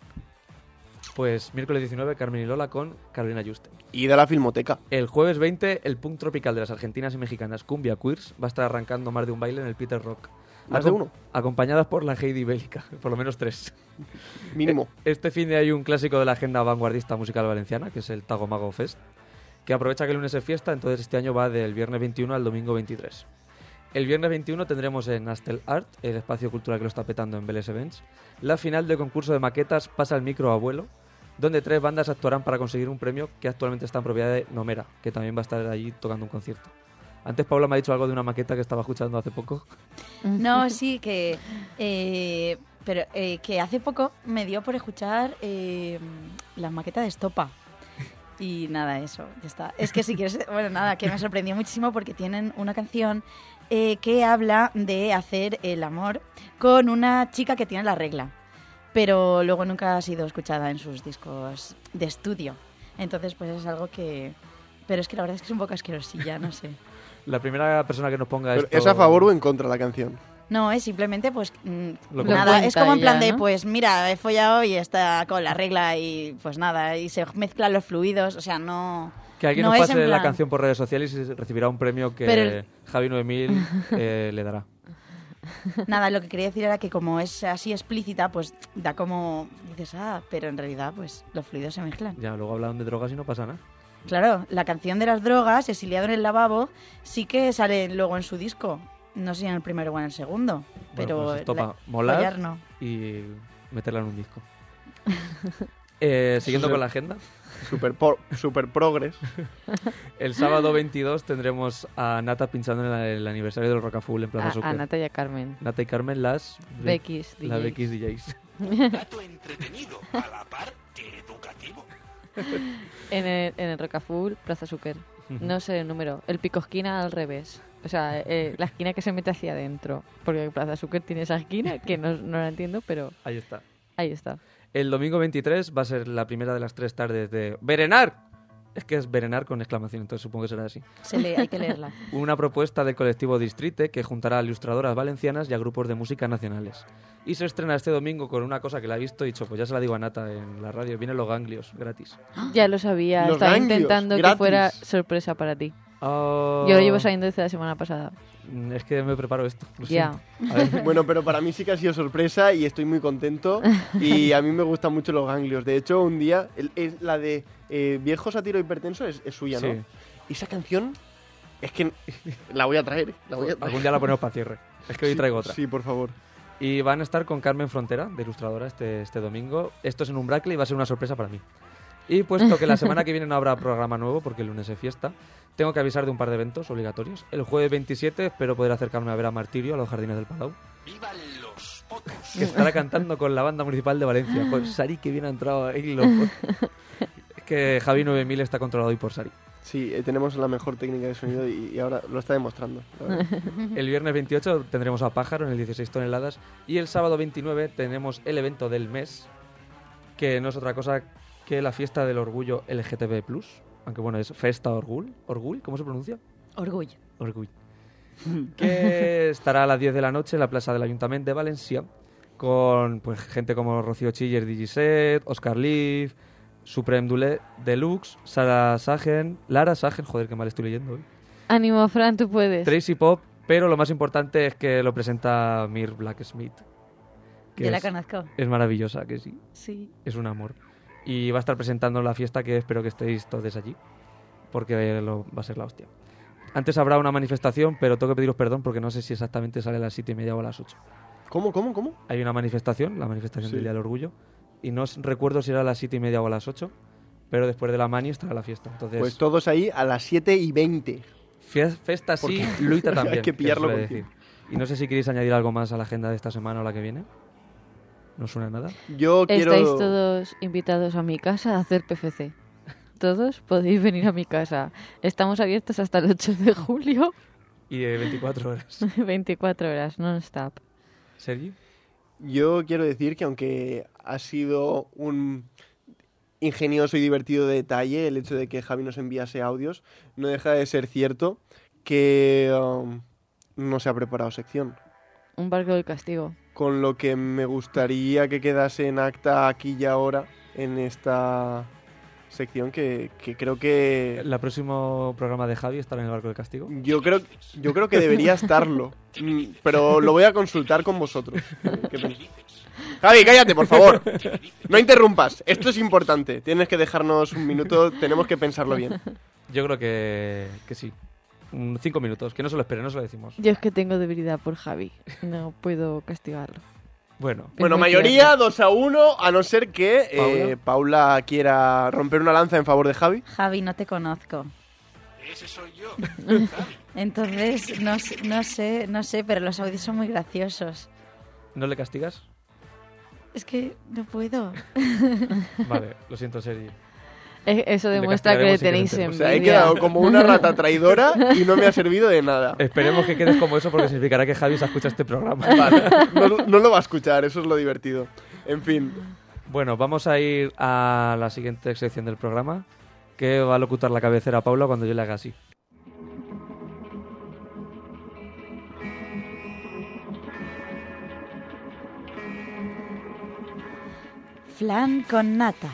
Pues miércoles diecinueve, Carmen y Lola con Carolina Yuste. Y de la Filmoteca. El jueves veinte, el punk tropical de las argentinas y mexicanas Cumbia Queers va a estar arrancando más de un baile en el Peter Rock. ¿Más de Acom- uno? Acompañadas por la Heidi Bélica, por lo menos tres. Mínimo. Este fin de hay un clásico de la agenda vanguardista musical valenciana, que es el Tago Mago Fest, que aprovecha que el lunes es fiesta, entonces este año va del viernes veintiuno al domingo veintitrés. El viernes veintiuno tendremos en Astel Art, el espacio cultural que lo está petando en Vélez Events, la final del concurso de maquetas Pasa el micro abuelo, donde tres bandas actuarán para conseguir un premio que actualmente está en propiedad de Nomera, que también va a estar allí tocando un concierto. Antes Paula me ha dicho algo de una maqueta que estaba escuchando hace poco. No, sí, que... eh, pero eh, que hace poco me dio por escuchar eh, la maqueta de Estopa. Y nada, eso, ya está. Es que si quieres... Bueno, nada, que me sorprendió muchísimo porque tienen una canción eh, que habla de hacer el amor con una chica que tiene la regla. Pero luego nunca ha sido escuchada en sus discos de estudio. Entonces, pues es algo que... Pero es que la verdad es que es un poco asquerosilla, no sé. La primera persona que nos ponga Pero, esto... ¿es a favor o en contra la canción? No, es simplemente, pues, mm, Lo nada, cuenta es como en plan ella, de, ¿no? pues, mira, he follado y está con la regla y, pues, nada, y se mezclan los fluidos, o sea, no... Que alguien no nos es pase en la plan- canción por redes sociales y recibirá un premio que Pero el- Javi nueve mil eh, le dará. Nada, lo que quería decir era que como es así explícita, pues, da como, dices, ah, pero en realidad, pues, los fluidos se mezclan. Ya, luego hablan de drogas y no pasa nada. Claro, la canción de las drogas, Exiliado en el lavabo, sí que sale luego en su disco. No sé si en el primero o en el segundo, pero... Bueno, pues esto la- pa' molar follar no. y meterla en un disco. Eh, siguiendo Sí. con la agenda, Super, por- super progres. el sábado veintidós tendremos a Nata pinchando en la- el aniversario del Rockaful en Plaza A, a Sucre. Nata y a Carmen. Nata y Carmen, las Beckys, las D Js. Beckys D Js. Dato entretenido, a la par educativo. En el, en el Rocaful, Plaza Sucre. No sé el número. El pico esquina al revés. O sea, eh, la esquina que se mete hacia adentro. Porque Plaza Sucre tiene esa esquina que no, no la entiendo, pero Ahí está. ahí está. El domingo veintitrés va a ser la primera de las tres tardes de Berenar. Es que es Berenar con exclamación, entonces supongo que será así. Se lee, hay que leerla. Una propuesta del colectivo Distrite que juntará a ilustradoras valencianas y a grupos de música nacionales. Y se estrena este domingo con una cosa que la he visto y he dicho, pues ya se la digo a Nata en la radio. Vienen los ganglios, gratis. Ya lo sabía. Los Estaba ganglios, intentando gratis. que fuera sorpresa para ti. Oh, Yo lo llevo sabiendo desde la semana pasada. mm, Es que me preparo esto. lo Ya. siento. A ver, Bueno, pero para mí sí que ha sido sorpresa y estoy muy contento. Y a mí me gustan mucho los ganglios. De hecho, un día, el- es la de eh, Viejo Sátiro Hipertenso es, es suya, ¿no? Sí. Y esa canción es que la voy a traer. La voy a traer. Algún día la ponemos para cierre. Es que hoy Sí, traigo otra. Sí, por favor. Y van a estar con Carmen Frontera, de ilustradora, este, este domingo. Esto es en un Bracle y va a ser una sorpresa para mí. Y puesto que la semana que viene no habrá programa nuevo, porque el lunes es fiesta, tengo que avisar de un par de eventos obligatorios. El jueves veintisiete espero poder acercarme a ver a Martirio a los Jardines del Palau, ¡Vivan los potos! que estará cantando con la Banda Municipal de Valencia. Pues Sari, que bien ha entrado ahí. Lo... Es que Javi nueve mil está controlado hoy por Sari. Sí, eh, tenemos la mejor técnica de sonido y, y ahora lo está demostrando. la verdad. El viernes veintiocho tendremos a Pájaro en el dieciséis toneladas y el sábado veintinueve tenemos el evento del mes, que no es otra cosa que la fiesta del orgullo L G T B plus, aunque bueno, es Festa Orgul, Orgul, ¿cómo se pronuncia? Orgullo. Orgull. Que estará a las diez de la noche en la plaza del Ayuntamiento de Valencia con pues gente como Rocío Chiller, Digiset, Oscar Leaf, Supreme Dule- Deluxe, Sara Sagen, Lara Sagen, joder, qué mal estoy leyendo hoy, Ánimo, Fran, tú puedes. Tracy Pop, pero lo más importante es que lo presenta Mir Blacksmith. que Yo la es, conozco. es maravillosa, que sí, Sí. es un amor. Y va a estar presentando la fiesta, que espero que estéis todos allí, porque lo, va a ser la hostia. Antes habrá una manifestación, pero tengo que pediros perdón porque no sé si exactamente sale a las siete y media o a las ocho. ¿Cómo, cómo, cómo? Hay una manifestación, la manifestación Sí. del Día del Orgullo, y no s- recuerdo si era a las siete y media o a las ocho, pero después de la mani estará la fiesta. Entonces, Pues todos ahí a las siete y veinte. fie- festa sí, luita también. Hay que pillarlo se suele con decir. Y no sé si queréis añadir algo más a la agenda de esta semana o la que viene. ¿No suena nada? Yo quiero... Estáis todos invitados a mi casa a hacer P F C. Todos podéis venir a mi casa. Estamos abiertos hasta el ocho de julio, Y de veinticuatro horas. veinticuatro horas, non-stop. ¿Sergi? Yo quiero decir que aunque ha sido un ingenioso y divertido detalle el hecho de que Javi nos enviase audios, no deja de ser cierto que um, no se ha preparado sección. Un barco del castigo. Con lo que me gustaría que quedase en acta aquí y ahora en esta sección que, que creo que... El próximo programa de Javi estará en el Barco del Castigo. Yo creo, yo creo que debería estarlo, Mm, pero lo voy a consultar con vosotros. ¿Qué pensáis? Javi, cállate, por favor. No interrumpas. Esto es importante. Tienes que dejarnos un minuto. Tenemos que pensarlo bien. Yo creo que, que sí. Un cinco minutos, que no se lo espere, no se lo decimos. Yo es que tengo debilidad por Javi. No puedo castigarlo. Bueno, Es Bueno, muy mayoría tierno. dos a uno, a no ser que eh, Paula quiera romper una lanza en favor de Javi. Javi, no te conozco. Ese soy yo. Entonces, no, sé- no sé, no sé, pero los audios son muy graciosos. ¿no le castigas? Es que no puedo. Vale, lo siento, Sergi. E- Eso Le demuestra que le castigaremos sin que tenéis se entere. O sea, he envidia. quedado como una rata traidora y no me ha servido de nada. Esperemos que quedes como eso porque significará que Javi se escucha este programa. Vale, no, no lo va a escuchar, eso es lo divertido. En fin, Bueno, vamos a ir a la siguiente sección del programa, que va a locutar la cabecera Paula cuando yo le haga así. Flan con nata.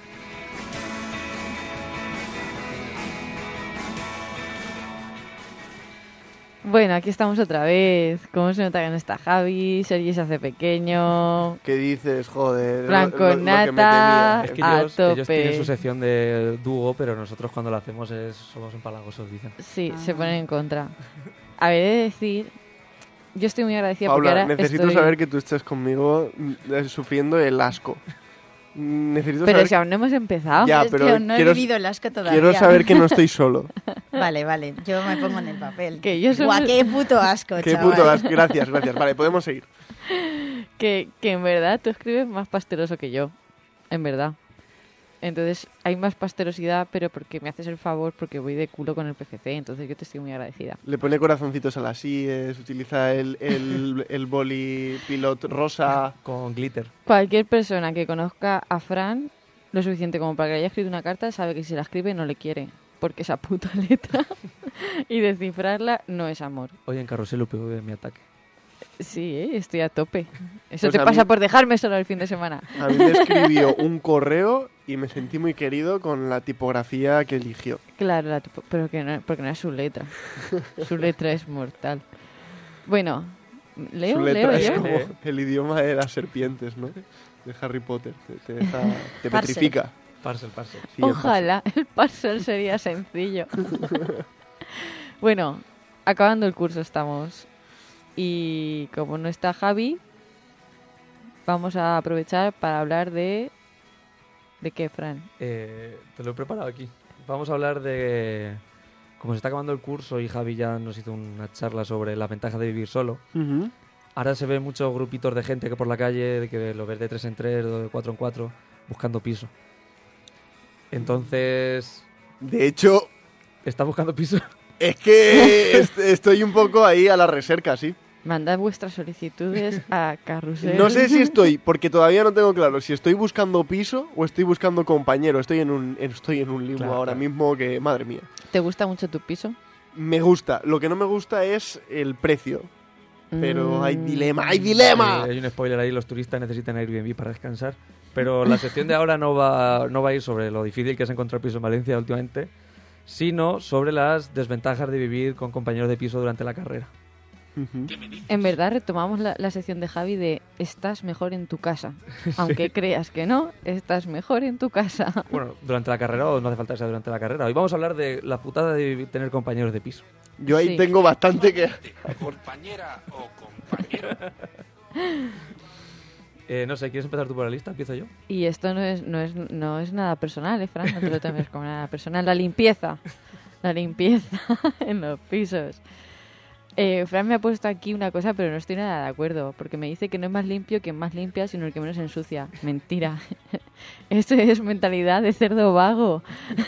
Bueno, aquí estamos otra vez. ¿Cómo se nota que no está Javi? Sergi se hace pequeño. ¿qué dices? Joder. Flan lo- con lo- lo que me nata. temía. Es que A ellos, ellos tope. tienen su sección de dúo, pero nosotros cuando lo hacemos es, somos empalagosos, dicen. Sí, Ah. se ponen en contra. A ver, he de decir... Yo estoy muy agradecida porque Paula, ahora necesito estoy... saber que tú estés conmigo mm, eh, sufriendo el asco. Mm, Necesito Pero saber... si aún no hemos empezado. Ya, es pero que aún no quiero- he vivido el asco todavía. Quiero saber que no estoy solo. Vale, vale, yo me pongo en el papel. Que yo soy- Guau, qué puto asco, Qué chaval. puto asco. Gracias, gracias. Vale, podemos seguir. Que, que en verdad tú escribes más pasteloso que yo. En verdad. Entonces hay más pastelosidad, pero porque me haces el favor, porque voy de culo con el P F C. Entonces yo te estoy muy agradecida. Le pone corazoncitos a las IES, utiliza el, el, el boli pilot rosa. Con glitter. Cualquier persona que conozca a Fran lo suficiente como para que le haya escrito una carta sabe que si la escribe no le quiere. Porque esa puta letra y descifrarla no es amor. Hoy en Carrusel U P V mi ataque. Sí, ¿eh? Estoy a tope. Eso Pues te a pasa mí- por dejarme solo el fin de semana. A mí me escribió un correo y me sentí muy querido con la tipografía que eligió. Claro, la tupo- pero que no, porque no es su letra. Su letra es mortal. Bueno, leo, Su letra leo es yo. como el idioma de las serpientes, ¿no? De Harry Potter. Te, te deja, te Parcel. petrifica. Parcel, parcel. Sí, el Ojalá, el parcel sería sencillo. Bueno, acabando el curso estamos. Y como no está Javi, vamos a aprovechar para hablar de ¿De qué, Fran? Eh, te lo he preparado aquí. Vamos a hablar de... Como se está acabando el curso y Javi ya nos hizo una charla sobre las ventajas de vivir solo, Ujú. ahora se ven muchos grupitos de gente que por la calle, de que lo ves de tres en tres o de cuatro en cuatro, buscando piso. Entonces, De hecho, ¿estás buscando piso? es que est- estoy un poco ahí a la recerca, sí. Mandad vuestras solicitudes a Carrusel. No sé si estoy, porque todavía no tengo claro si estoy buscando piso o estoy buscando compañero. Estoy en un, estoy en un limbo Claro, ahora claro. mismo que, madre mía. ¿Te gusta mucho tu piso? Me gusta. Lo que no me gusta es el precio. Pero Mm. hay dilema, hay dilema. Eh, hay un spoiler ahí, los turistas necesitan Airbnb para descansar. Pero la sección de ahora no va, no va a ir sobre lo difícil que es encontrar piso en Valencia últimamente, sino sobre las desventajas de vivir con compañeros de piso durante la carrera. Ujú. ¿Qué me dices? En verdad retomamos la, la sección de Javi de estás mejor en tu casa. Aunque creas que no, estás mejor en tu casa. Bueno, durante la carrera o no hace falta que sea durante la carrera. Hoy vamos a hablar de la putada de vivir- tener compañeros de piso. Yo ahí Sí. tengo bastante que... Compañera o compañero. Eh, no sé, ¿quieres empezar tú por la lista? ¿Empiezo yo? Y esto no es, no es, no es nada personal, ¿eh, Fran? No te lo tomes como nada personal. La limpieza. La limpieza en los pisos. Eh, Fran me ha puesto aquí una cosa, pero no estoy nada de acuerdo. Porque me dice que no es más limpio quien más limpia, sino el que menos ensucia. Mentira. Eso es mentalidad de cerdo vago.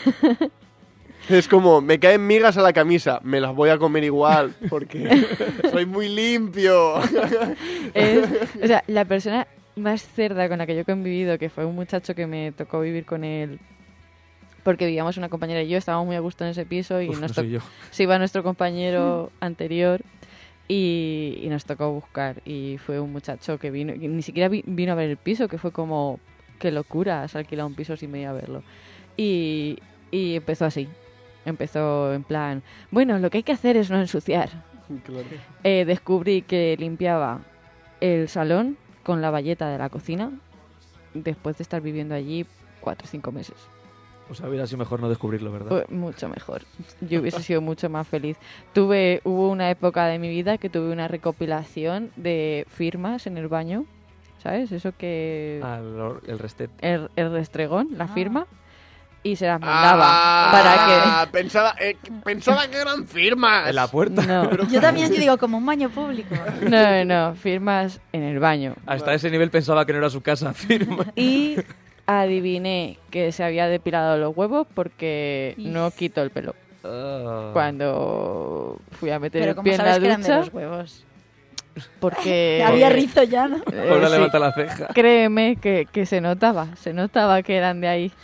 Es como, me caen migas a la camisa, me las voy a comer igual, porque soy muy limpio. Es, o sea, la persona más cerda con la que yo he convivido, que fue un muchacho que me tocó vivir con él, porque vivíamos una compañera y yo, estábamos muy a gusto en ese piso y Uf, nos no to- soy yo. se iba nuestro compañero anterior y, y nos tocó buscar. Y fue un muchacho que vino, que ni siquiera vi- vino a ver el piso, que fue como, qué locura, has alquilado un piso sin venir a verlo. Y, y empezó así. Empezó en plan, bueno, lo que hay que hacer es no ensuciar. Claro. Eh, descubrí que limpiaba el salón con la bayeta de la cocina después de estar viviendo allí cuatro o cinco meses. O sea, hubiera sido mejor no descubrirlo, ¿verdad? Fue mucho mejor. Yo hubiese sido mucho más feliz. Tuve, hubo una época de mi vida que tuve una recopilación de firmas en el baño, ¿sabes? Eso que Ah, el, el restet. el, el restregón, la Ah. firma, y se las mandaba Ah, para Pensaba, eh, pensaba que eran firmas. En la puerta. que no, Yo también te digo, como un baño público. no, no, firmas en el baño. Hasta ese nivel pensaba que no era su casa. Firma. Y adiviné que se había depilado los huevos porque Is. no quitó el pelo. Ah. Cuando fui a meter Pero el como pie en la sabes que eran de ducha, los huevos. porque... Había rizo ya, ¿no? eh, Ahora sí, levanta la ceja. créeme que, que se notaba, se notaba que eran de ahí.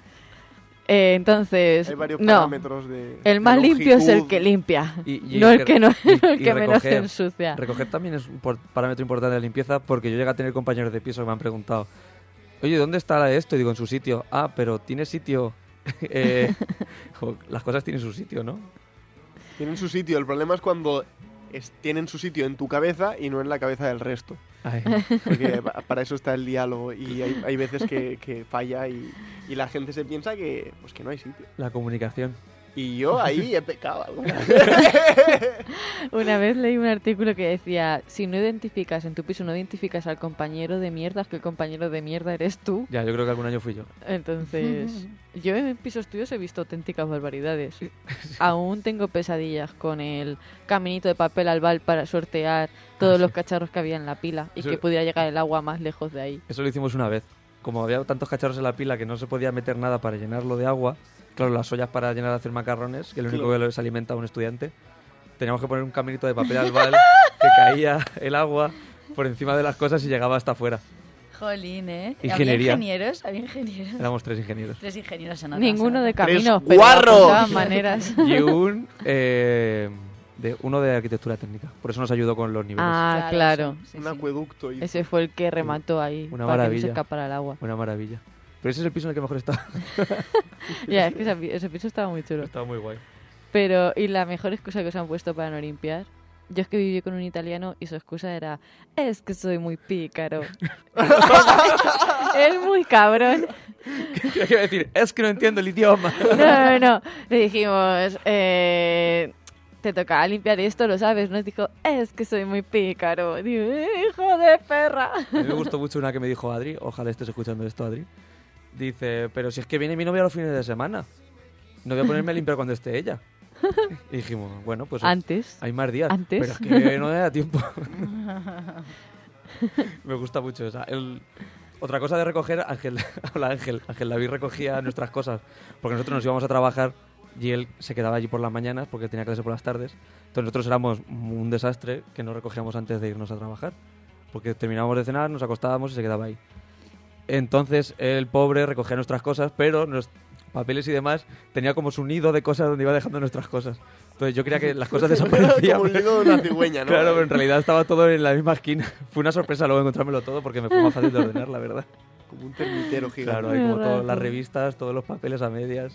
Eh, entonces, Hay varios no, parámetros de. el de más limpio es el longitud. que limpia, Y- y no el que- que, no, y- el y que menos recoger. ensucia. Recoger también es un por- parámetro importante de la limpieza porque yo llegué a tener compañeros de piso que me han preguntado, oye, ¿dónde está esto? Y digo, en su sitio. Ah, pero ¿tiene sitio? Eh, jo, las cosas tienen su sitio, ¿no? Tienen su sitio. El problema es cuando es- tienen su sitio en tu cabeza y no en la cabeza del resto. Ay, Porque pa- para eso está el diálogo y hay, hay veces que, que falla y, y la gente se piensa que, pues que no hay sitio. la comunicación. Y yo ahí he pecado alguna vez. Una vez leí un artículo que decía, si no identificas en tu piso, no identificas al compañero de mierda, es que el compañero de mierda eres tú. Ya, yo creo que algún año fui yo. Entonces, yo en pisos tuyos he visto auténticas barbaridades. Aún tengo pesadillas con el caminito de papel albal para sortear todos los cacharros que había en la pila y Eso- que pudiera llegar el agua más lejos de ahí. Eso lo hicimos una vez. Como había tantos cacharros en la pila que no se podía meter nada para llenarlo de agua, claro, las ollas para llenar de hacer macarrones, que es lo único Claro. que les alimenta a un estudiante, teníamos que poner un caminito de papel albal que caía el agua por encima de las cosas y llegaba hasta afuera. Jolín, ¿eh? Ingeniería. Había ingenieros, había ingenieros. Éramos tres ingenieros. Tres ingenieros en Ninguno de Tres caminos, pero guarros. apuntaban maneras. Y un... eh, de, uno de arquitectura técnica. Por eso nos ayudó con los niveles. Ah, claro. sí, sí, Un sí. acueducto. Y... Ese fue el que remató ahí Una para que no maravilla. se escapara el agua. Una maravilla. Pero ese es el piso en el que mejor está. Ya, es que ese, ese piso estaba muy chulo. Estaba muy guay. Pero, ¿y la mejor excusa que os han puesto para no limpiar? Yo es que viví con un italiano y su excusa era, es que soy muy pícaro. Es muy cabrón. ¿Qué iba a decir? Es que no entiendo el idioma. No, no, no. Le dijimos, eh, te tocaba limpiar esto, lo sabes, ¿no? Y dijo, es que soy muy pícaro. Digo, hijo de perra. A mí me gustó mucho una que me dijo Adri. Ojalá estés escuchando esto, Adri. Dice, pero si es que viene mi novia los fines de semana. No voy a ponerme a limpiar cuando esté ella. Y dijimos, bueno, pues Antes. hay más días. Antes. Pero es que no me da tiempo. Me gusta mucho esa. El... Otra cosa de recoger, Ángel, hola Ángel, Ángel David recogía nuestras cosas, porque nosotros nos íbamos a trabajar y él se quedaba allí por las mañanas porque tenía clase por las tardes. Entonces nosotros éramos un desastre que no recogíamos antes de irnos a trabajar, porque terminábamos de cenar, nos acostábamos y se quedaba ahí. Entonces el pobre recogía nuestras cosas, pero los papeles y demás tenía como su nido de cosas donde iba dejando nuestras cosas. Entonces yo creía que las cosas desaparecían. Como un nido de una cigüeña, ¿no? Claro, pero en realidad estaba todo en la misma esquina. Fue una sorpresa luego encontrármelo todo porque me fue más fácil de ordenar, la verdad. Como un termitero gigante. Claro, hay como Qué todas raro. las revistas, todos los papeles a medias.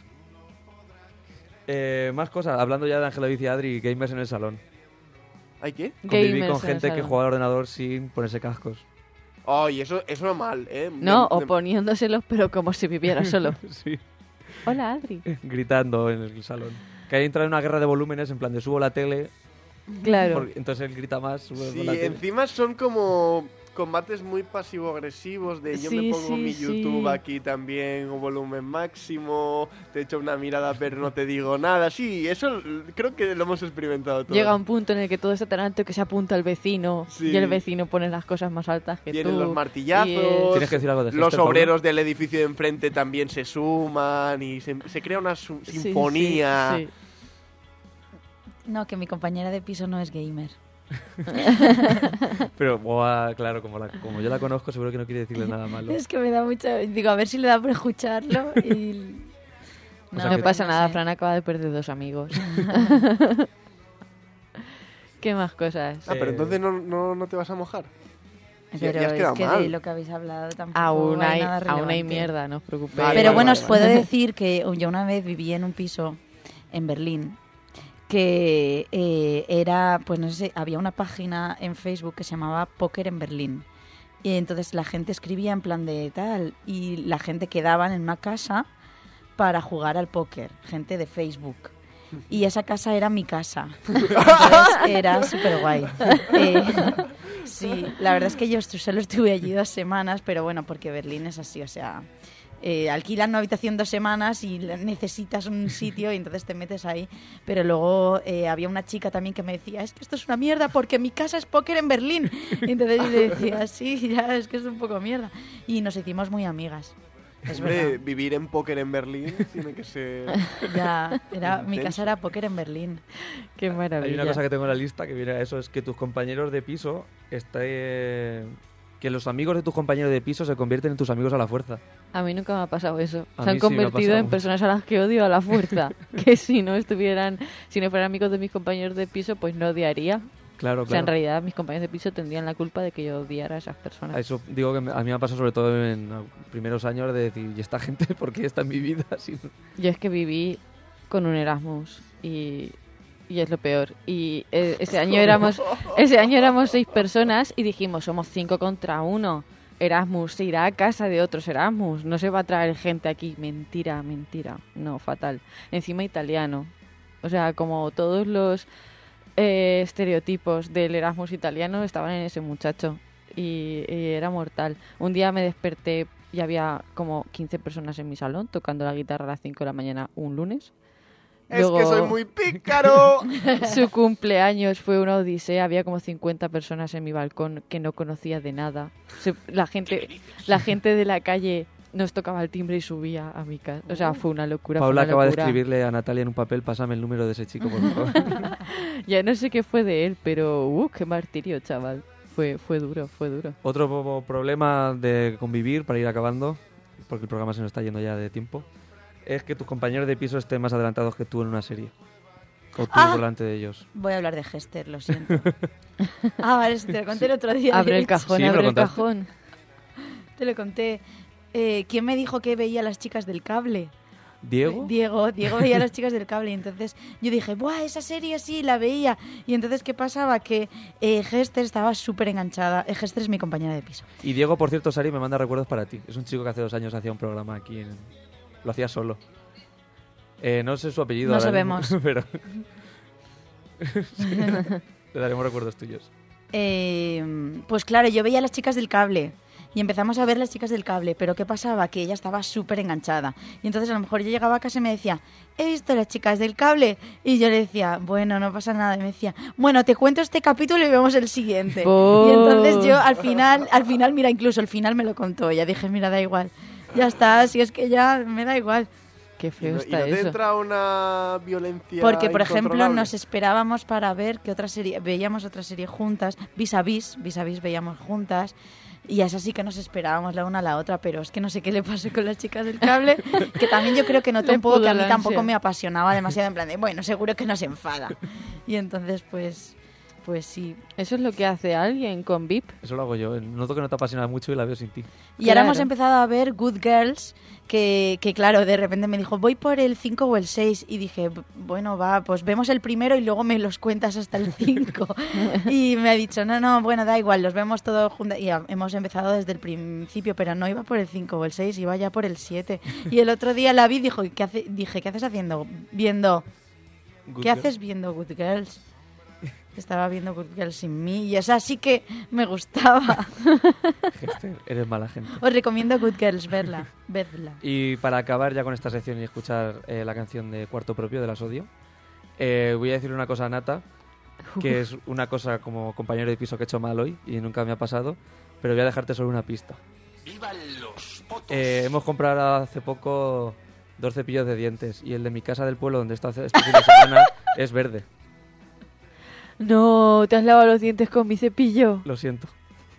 Eh, más cosas, hablando ya de Ángela David y Adri, gamers en el salón. ¿Hay qué? Conviví Gamers con en el gente que salón. juega al ordenador sin ponerse cascos. Ay, eso, eso es mal, ¿eh? No, Me- o me- poniéndoselos, pero como si viviera solo. Sí, Hola, Adri. gritando en el salón. Que hay entrado en una guerra de volúmenes, en plan de subo la tele, Claro. porque- entonces él grita más, subo Sí, la tele. encima son como combates muy pasivo-agresivos de yo me Sí, pongo sí, mi YouTube sí. aquí también, o volumen máximo, te echo una mirada pero no te digo nada. Sí, eso l- creo que lo hemos experimentado todos. Llega un punto en el que todo está tan alto que se apunta al vecino Sí. y el vecino pone las cosas más altas que Tienen tú. los martillazos, y es- Tienes que decir algo de los Hester, Pablo. obreros del edificio de enfrente también se suman y se, se crea una su- Sí, sí, sinfonía. sí. No, que mi compañera de piso no es gamer. Pero, buah, claro, como, la- como yo la conozco, seguro que no quiere decirle nada malo. Es que me da mucha... Digo, a ver si le da por escucharlo y... O sea No que- pasa no nada, sé. Fran acaba de perder dos amigos. ¿Qué más cosas? Ah, pero Eh, entonces no, no, no te vas a mojar. Sí, Pero ya has es quedado que mal. de lo que habéis hablado tampoco Aún hay, nada aún hay relevante. mierda, no os preocupéis. Vale, Pero vale, bueno, vale, os vale. puedo decir que yo una vez viví en un piso en Berlín que eh, era, pues no sé, había una página en Facebook que se llamaba Póker en Berlín. Y entonces la gente escribía en plan de tal y la gente quedaban en una casa para jugar al póker, gente de Facebook. Y esa casa era mi casa. Entonces era súper guay. Eh, sí, la verdad es que yo estu- solo estuve allí dos semanas, pero bueno, porque Berlín es así, o sea, eh, alquilan una habitación dos semanas y le- necesitas un sitio y entonces te metes ahí. Pero luego eh, había una chica también que me decía, es que esto es una mierda porque mi casa es póker en Berlín. Y entonces yo le decía, sí, ya, es que es un poco mierda. Y nos hicimos muy amigas. Es Hombre, verdad. vivir en póker en Berlín tiene que ser... Ya, era, mi Intenso. casa era póker en Berlín. Qué maravilla. Hay una cosa que tengo en la lista que viene a eso, es que tus compañeros de piso, está, eh, que los amigos de tus compañeros de piso se convierten en tus amigos a la fuerza. A mí nunca me ha pasado eso. A Se han mí sí me ha convertido pasado en mucho. personas a las que odio a la fuerza. Que si no estuvieran, si no fueran amigos de mis compañeros de piso, pues no odiaría. Claro, O sea, en claro. realidad mis compañeros de piso tendrían la culpa de que yo odiara a esas personas. A eso digo que me- a mí me ha pasado sobre todo en los primeros años de decir, ¿y esta gente por qué está en mi vida? Así, Yo es que viví con un Erasmus y, y es lo peor. Y eh, ese año éramos ese año éramos seis personas y dijimos, somos cinco contra uno. Erasmus se irá a casa de otros Erasmus, no se va a traer gente aquí. Mentira, mentira. No, fatal. Encima italiano. O sea, como todos los eh, estereotipos del Erasmus italiano estaban en ese muchacho. Y, y era mortal. Un día me desperté y había como quince personas en mi salón tocando la guitarra a las cinco de la mañana un lunes. Es Luego- que soy muy pícaro. Su cumpleaños fue una odisea, había como cincuenta personas en mi balcón que no conocía de nada. Se- la gente la gente de la calle nos tocaba el timbre y subía a mi casa. O sea, fue una locura. fue Paula una acaba de locura. escribirle a Natalia en un papel, pásame el número de ese chico, por favor. Ya no sé qué fue de él, pero uh, qué martirio, chaval. Fue, fue duro, fue duro. Otro po- problema de convivir, para ir acabando, porque el programa se nos está yendo ya de tiempo, es que tus compañeros de piso estén más adelantados que tú en una serie. O tú Ah. por delante de ellos. Voy a hablar de Hester, lo siento. Ah, vale, si te lo conté el otro día. Abre de el hecho. cajón, Sí, me lo abre el contaste. cajón. Te lo conté. Eh, ¿Quién me dijo que veía a las chicas del cable? ¿Diego? Diego, Diego veía a las chicas del cable y entonces yo dije, ¡buah, esa serie sí, la veía! Y entonces, ¿qué pasaba? Que eh, Hester estaba súper enganchada. Eh, Hester es mi compañera de piso. Y Diego, por cierto, Sari, me manda recuerdos para ti. Es un chico que hace dos años hacía un programa aquí. En... Lo hacía solo. Eh, no sé su apellido. No ahora mismo, sabemos. pero... Sí, le daremos recuerdos tuyos. Eh, pues claro, yo veía a las chicas del cable y empezamos a ver Las chicas del cable, pero ¿qué pasaba? Que ella estaba súper enganchada. Y entonces a lo mejor yo llegaba a casa y me decía, he visto Las chicas del cable, y yo le decía, bueno, no pasa nada, y me decía, bueno, te cuento este capítulo y vemos el siguiente. Oh. Y entonces yo al final, al final, mira, incluso al final me lo contó, ya dije, mira, da igual, ya está, si es que ya me da igual. Qué ¿Y feo no, y está no te eso. entra una violencia Porque, por ejemplo, incontrolable? nos esperábamos para ver que otra serie, veíamos otra serie juntas, vis a vis, vis a vis veíamos juntas, y es así que nos esperábamos la una a la otra, pero es que no sé qué le pasó con Las chicas del cable, que también yo creo que notó Le un poco que a pudo mí la tampoco ansia. me apasionaba demasiado, en plan de, bueno, seguro que nos enfada. Y entonces, pues, pues sí. Eso es lo que hace alguien con V I P. Eso lo hago yo. Noto que no te apasiona mucho y la veo sin ti. Y ahora Claro. hemos empezado a ver Good Girls, que, que claro, de repente me dijo, voy por el cinco o el seis. Y dije, "B- bueno, va, pues vemos el primero y luego me los cuentas hasta el cinco. Y me ha dicho, no, no, bueno, da igual, los vemos todos juntos. Y ya hemos empezado desde el principio, pero no iba por el cinco o el seis, iba ya por el siete. Y el otro día la vi y dijo, ¿qué hace? Dije, ¿qué haces haciendo? Viendo, Good ¿qué girl. haces viendo Good Girls? Estaba viendo Good Girls sin mí y esa sí que me gustaba. Gente, eres mala gente. Os recomiendo Good Girls, verla, vedla. Y para acabar ya con esta sección y escuchar eh, la canción de Cuarto Propio de Las Odio, eh, voy a decir una cosa a Nata, que es una cosa como compañero de piso que he hecho mal hoy y nunca me ha pasado, pero voy a dejarte solo una pista. ¡Vivan los potos! Eh, hemos comprado hace poco dos cepillos de dientes y el de mi casa del pueblo donde está este fin de semana es verde. No, te has lavado los dientes con mi cepillo. Lo siento.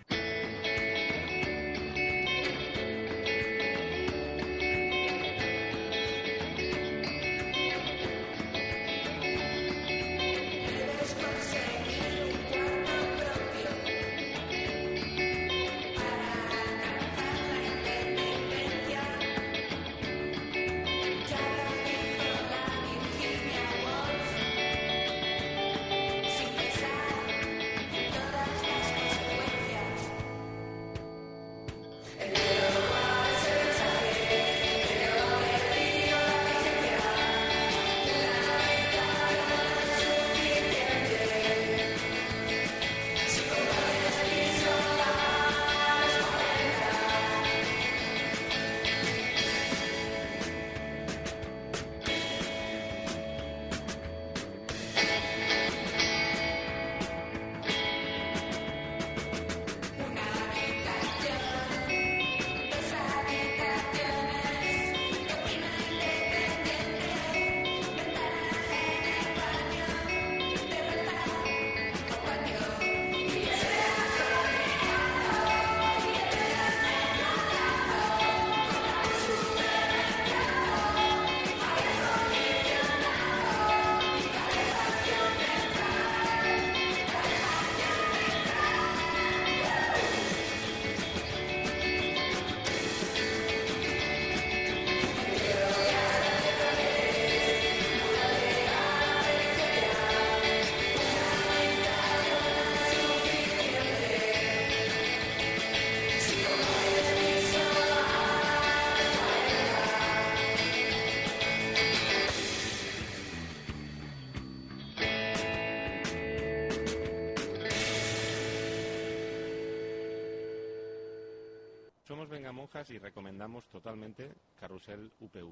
Somos Vengamonjas y recomendamos totalmente Carrusel U P V.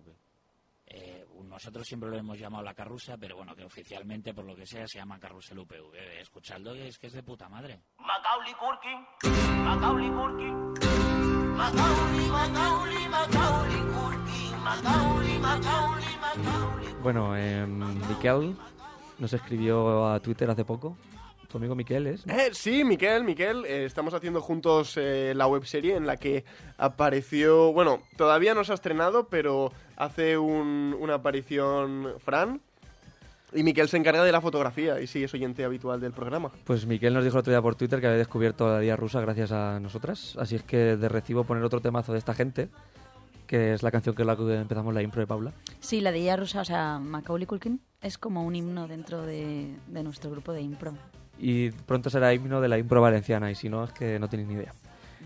Eh, nosotros siempre lo hemos llamado La Carrusa, pero bueno, que oficialmente, por lo que sea, se llama Carrusel U P V. Eh, escuchadlo y es que es de puta madre. Macaulay Culkin, Macaulay Culkin, Macaulay, Macaulay, Macaulay Culkin, Macaulay, Macaulay, Macaulay. Bueno, eh, Miquel nos escribió a Twitter hace poco. Tu amigo Miquel es. Eh, sí, Miquel, Miquel, eh, estamos haciendo juntos eh, la webserie en la que apareció, bueno, todavía no se ha estrenado, pero hace un- una aparición Fran, y Miquel se encarga de la fotografía, y sí, es oyente habitual del programa. Pues Miquel nos dijo el otro día por Twitter que había descubierto la Día Rusa gracias a nosotras, así es que de recibo poner otro temazo de esta gente, que es la canción que la que empezamos la impro de Paula. Sí, la de ella rusa, o sea, Macaulay Culkin, es como un himno dentro de, de nuestro grupo de impro. Y pronto será himno de la impro valenciana, y si no, es que no tenéis ni idea.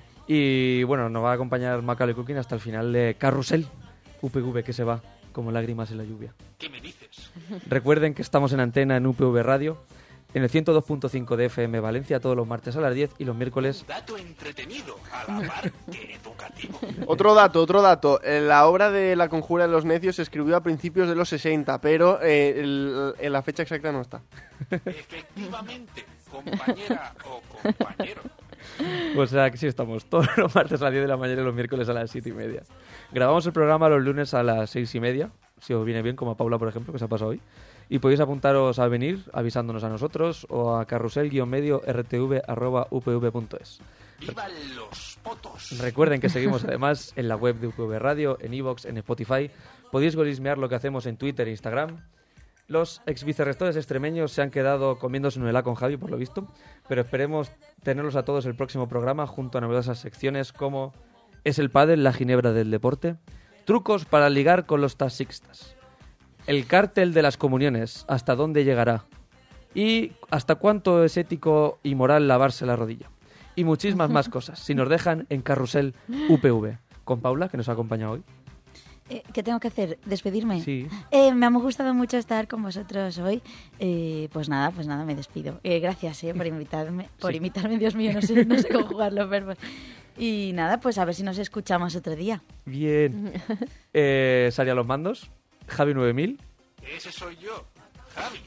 Y bueno, nos va a acompañar Macaulay Culkin hasta el final de Carrusel U P V, que se va como lágrimas en la lluvia. ¿Qué me dices? Recuerden que estamos en antena en U P V Radio, en el ciento dos punto cinco de F M Valencia todos los martes a las diez y los miércoles... Dato entretenido, a la par que educativo. Otro dato, otro dato. Eh, La obra de La Conjura de los Necios se escribió a principios de los sesenta, pero eh, el- el- la fecha exacta no está. Efectivamente, compañera o compañero. O sea que sí estamos todos los martes a las diez de la mañana y los miércoles a las siete y media. Grabamos el programa los lunes a las seis y media, si os viene bien, como a Paula, por ejemplo, que se ha pasado hoy. Y podéis apuntaros a venir avisándonos a nosotros o a carrusel-medio rtv arroba upv punto es. ¡Vivan los potos! Recuerden que seguimos además en la web de U P V Radio, en iVoox, en Spotify. Podéis golismear lo que hacemos en Twitter e Instagram. Los ex vicerrectores extremeños se han quedado comiéndose un helado con Javi, por lo visto, pero esperemos tenerlos a todos el próximo programa junto a novedosas secciones como ¿es el pádel la ginebra del deporte? Trucos para ligar con los taxistas. El cártel de las comuniones, ¿hasta dónde llegará? Y ¿hasta cuánto es ético y moral lavarse la rodilla? Y muchísimas más cosas, si nos dejan en Carrusel U P V. Con Paula, que nos ha acompañado hoy. Eh, ¿Qué tengo que hacer? ¿Despedirme? Sí. Eh, me ha gustado mucho estar con vosotros hoy. Eh, pues nada, pues nada, me despido. Eh, gracias eh, por invitarme. Por Sí. invitarme, Dios mío, no sé, no sé conjugar los verbos. Y nada, pues a ver si nos escuchamos otro día. Bien. Eh, Sari a los mandos. Javi nueve mil. Ese soy yo, Javi.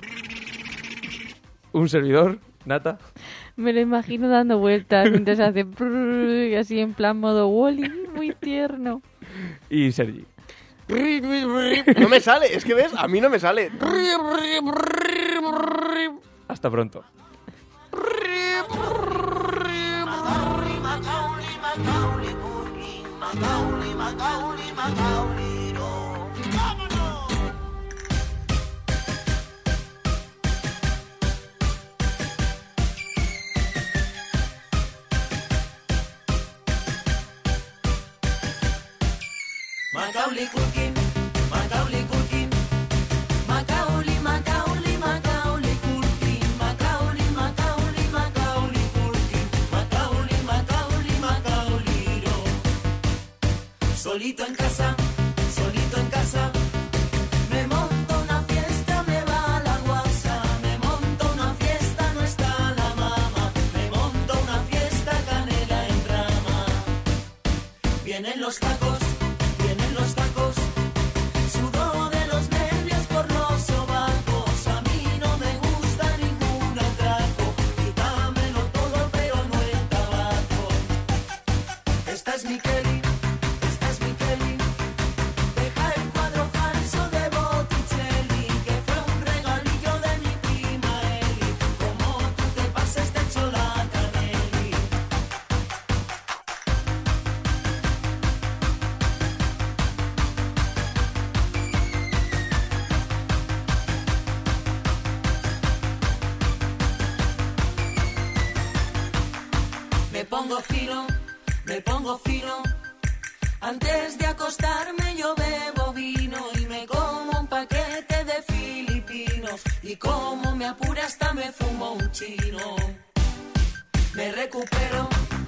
Un servidor, Nata. Me lo imagino dando vueltas mientras hace prrrr, y así en plan modo Wall-E, muy tierno. Y Sergi. No me sale, es que ves, a mí no me sale. Hasta pronto. Macaulay Culkin, Macaulay Culkin, Macaulay, Macaulay, Macaulay Culkin, Macaulay, Macaulay, Macaulay Culkin, Macaulay, Macaulay, Macaulay no. Solito en casa, solito en casa, me monto una fiesta, me va la guasa, me monto una fiesta, no está la mama, me monto una fiesta, canela en rama. Vienen los tacos. Vienen los tacos, sudo de los nervios por los sobacos. A mí no me gusta ningún atraco, quítamelo todo pero no el tabaco. Esta es mi Kelly, esta es mi Kelly. Deja el cuadro falso de Botticelli, que fue un regalillo de mi prima Eli. Como tú te pases te echo la caneli. Me pongo fino, me pongo fino. Antes de acostarme yo bebo vino y me como un paquete de filipinos. Y como me apura hasta me fumo un chino. Me recupero,